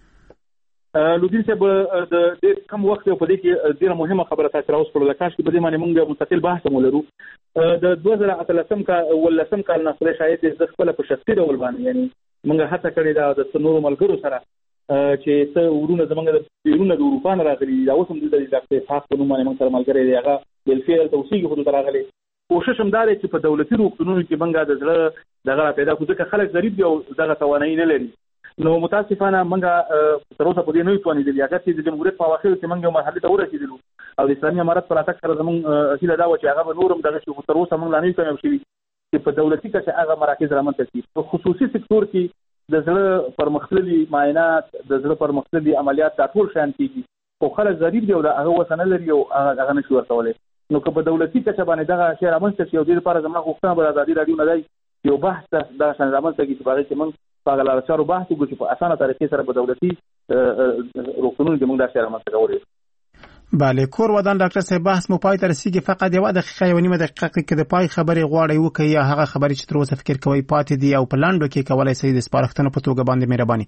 [SPEAKER 4] لودین صاحب د ډېر کم وخت په دې کې ډېره مهمه خبره تاسو راوس کړل. کاش کې په دې باندې موږ مستقل بحث هم ولرو. د دوه زره اتلسم کا ولسم کال نه سره شاید د خپل په شخصي ډول باندې یعنی موږ هڅه کړې ده د نورو ملګرو سره چې څه ورونه زمونږ د بیرونه د اروپا نه راغلي دا اوس هم د ډاکټر فاس په نوم باندې موږ سره ملګری دی هغه بالفعل توصیه خو ته راغلي. کوشش هم دا دی چې په دولتي روغتونونو کې موږ د زړه دغه پیدا کړو ځکه خلک غریب دي او دغه توانایي نه لري. نو متاسفانه موږ تر اوسه په دې نه یو توانېدلي هغه چې د جمهوریت په اواخرو کې موږ یو مرحلې ته ورسېدلو او د اسلامي امارت په راتګ سره زموږ هیله دا وه چې هغه به نور هم دغه شي خو تر اوسه موږ لا نه یو کامیاب شوي چې په دولتي کچه هغه مراکز رامنځته شي. په خصوصي سکتور کې د زړه پرمختللي معاینات د زړه پرمختللي عملیات دا ټول شیان کېږي خو خلک غریب دي او د هغه وسه نه لري او هغه نه شي ورکولی. نو که په دولتي کچه باندې دغه شی رامنځته شي او دې لپاره زما غوښتنه به د ازادي راډیو نه دی یو بحث دغه شان رامنځته کړي چې په هغې کې موږ په هغه لاره چارو بحث وکړو چې په اسانه طریقې سره په دولتي روغتونونو کې موږ دا شی رامنځته کولی.
[SPEAKER 3] بله کور ودان ډاکټر صاحب بحث مو پای ته رسیږي. فقط یوه دقیقه یوه نیمه دقیقه کې د پای خبرې غواړئ وکړئ یا هغه خبرې چې تر اوسه فکر کوئ پاتې دي او په لنډو کې کولی شئ د سپارښتنو په توګه باندې مهرباني.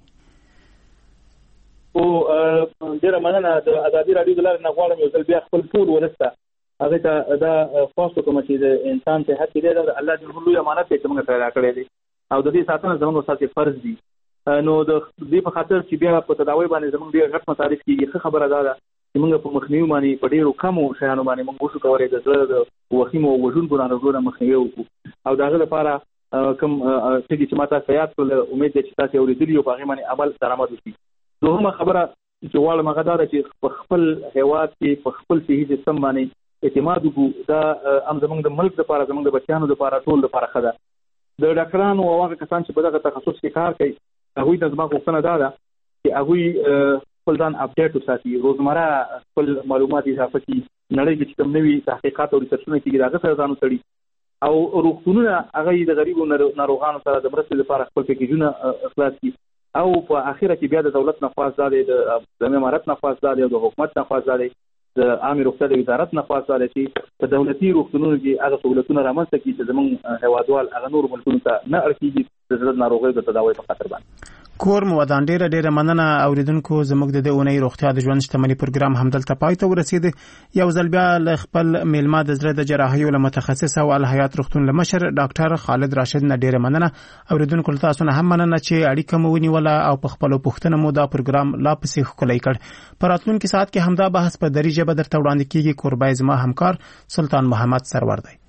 [SPEAKER 4] او ډېره مننه. د ازادي راډیو د لارې نه غواړم یو ځل بیا خپل ټول ولس ته هغې ته دا خواست وکړم چې د انسان صحت چې دی د الله جل لوی امانت دی چې موږ پیدا کړی دی او د دې ساتنه زموږ ورسره فرض دي. نو د دې په خاطر چې بیا په تداوی باندې زموږ ډېر غټ مصارف کېږي. ښه خبره دا ده چې موږ په مخنیوي باندې په ډېرو کمو شیانو باندې موږ وشو کولی د زړه د وخیمو او وژونکو ناروغیو نه مخنیوي وکړو او د هغه لپاره کوم ټکي چې ما تاسو یاد کړل امید دی چې تاسو یې اورېدلي او په هغې باندې عمل درآمد وشي. دوهمه خبره چې غواړم هغه دا ده چې په خپل هېواد کې په خپل صحي سیستم باندې اعتماد وکړو. دا هم زموږ د ملک دپاره زموږ د بچیانو دپاره ټول دپاره ښه ده. د ډاکټرانو او هغه کسان چې په دغه تخصص کې کار کوي هغوی ته زما غوښتنه دا ده چې هغوی خپل ځان اپډیټ وساتي، روزمره خپل معلومات اضافه کړي، نړۍ کې چې کوم نوي تحقیقات او ریسرچونه کېږي د هغه سره ځان وتړي او روغتونونه هغه د غریبو ناروغانو سره د مرستې لپاره خپل پیکیجونه خلاص کړي او په اخیره کې بیا د دولت نفاذ دی د امارت نفاذ دی او د حکومت نفاذ دی د عامه روغتیا د وزارت نفاذ دی چې په دولتي روغتونونو کې هغه سہولتونه رامنځته کړي چې زموږ هیوادوال هغه نور ملکونو ته نه اړتیږي د زړه ناروغیو د تداوی په خاطر باندې.
[SPEAKER 3] کور مو ودان ډیره ډیره مننه اوریدونکو. زموږ د دې اونۍ روغتیا د ژوند شتمنۍ پروګرام همدلته پای ته ورسید. یو ځل بیا له خپل میلمه د زړه د جراحي او متخصص او الحیات روغتون لمشر ډاکټر خالد راشد نه ډیره مننه. اوریدونکو تاسو نه هم مننه چې اړیکه مو ونیوله او په خپل پوښتنه مو دا پروګرام لا پسې ښکلی کړ. په راتلونکي ساعت کې همدا بحث په دري ژبه درته وړاندې کیږي. کوربای زما همکار سلطان محمد سرور دی.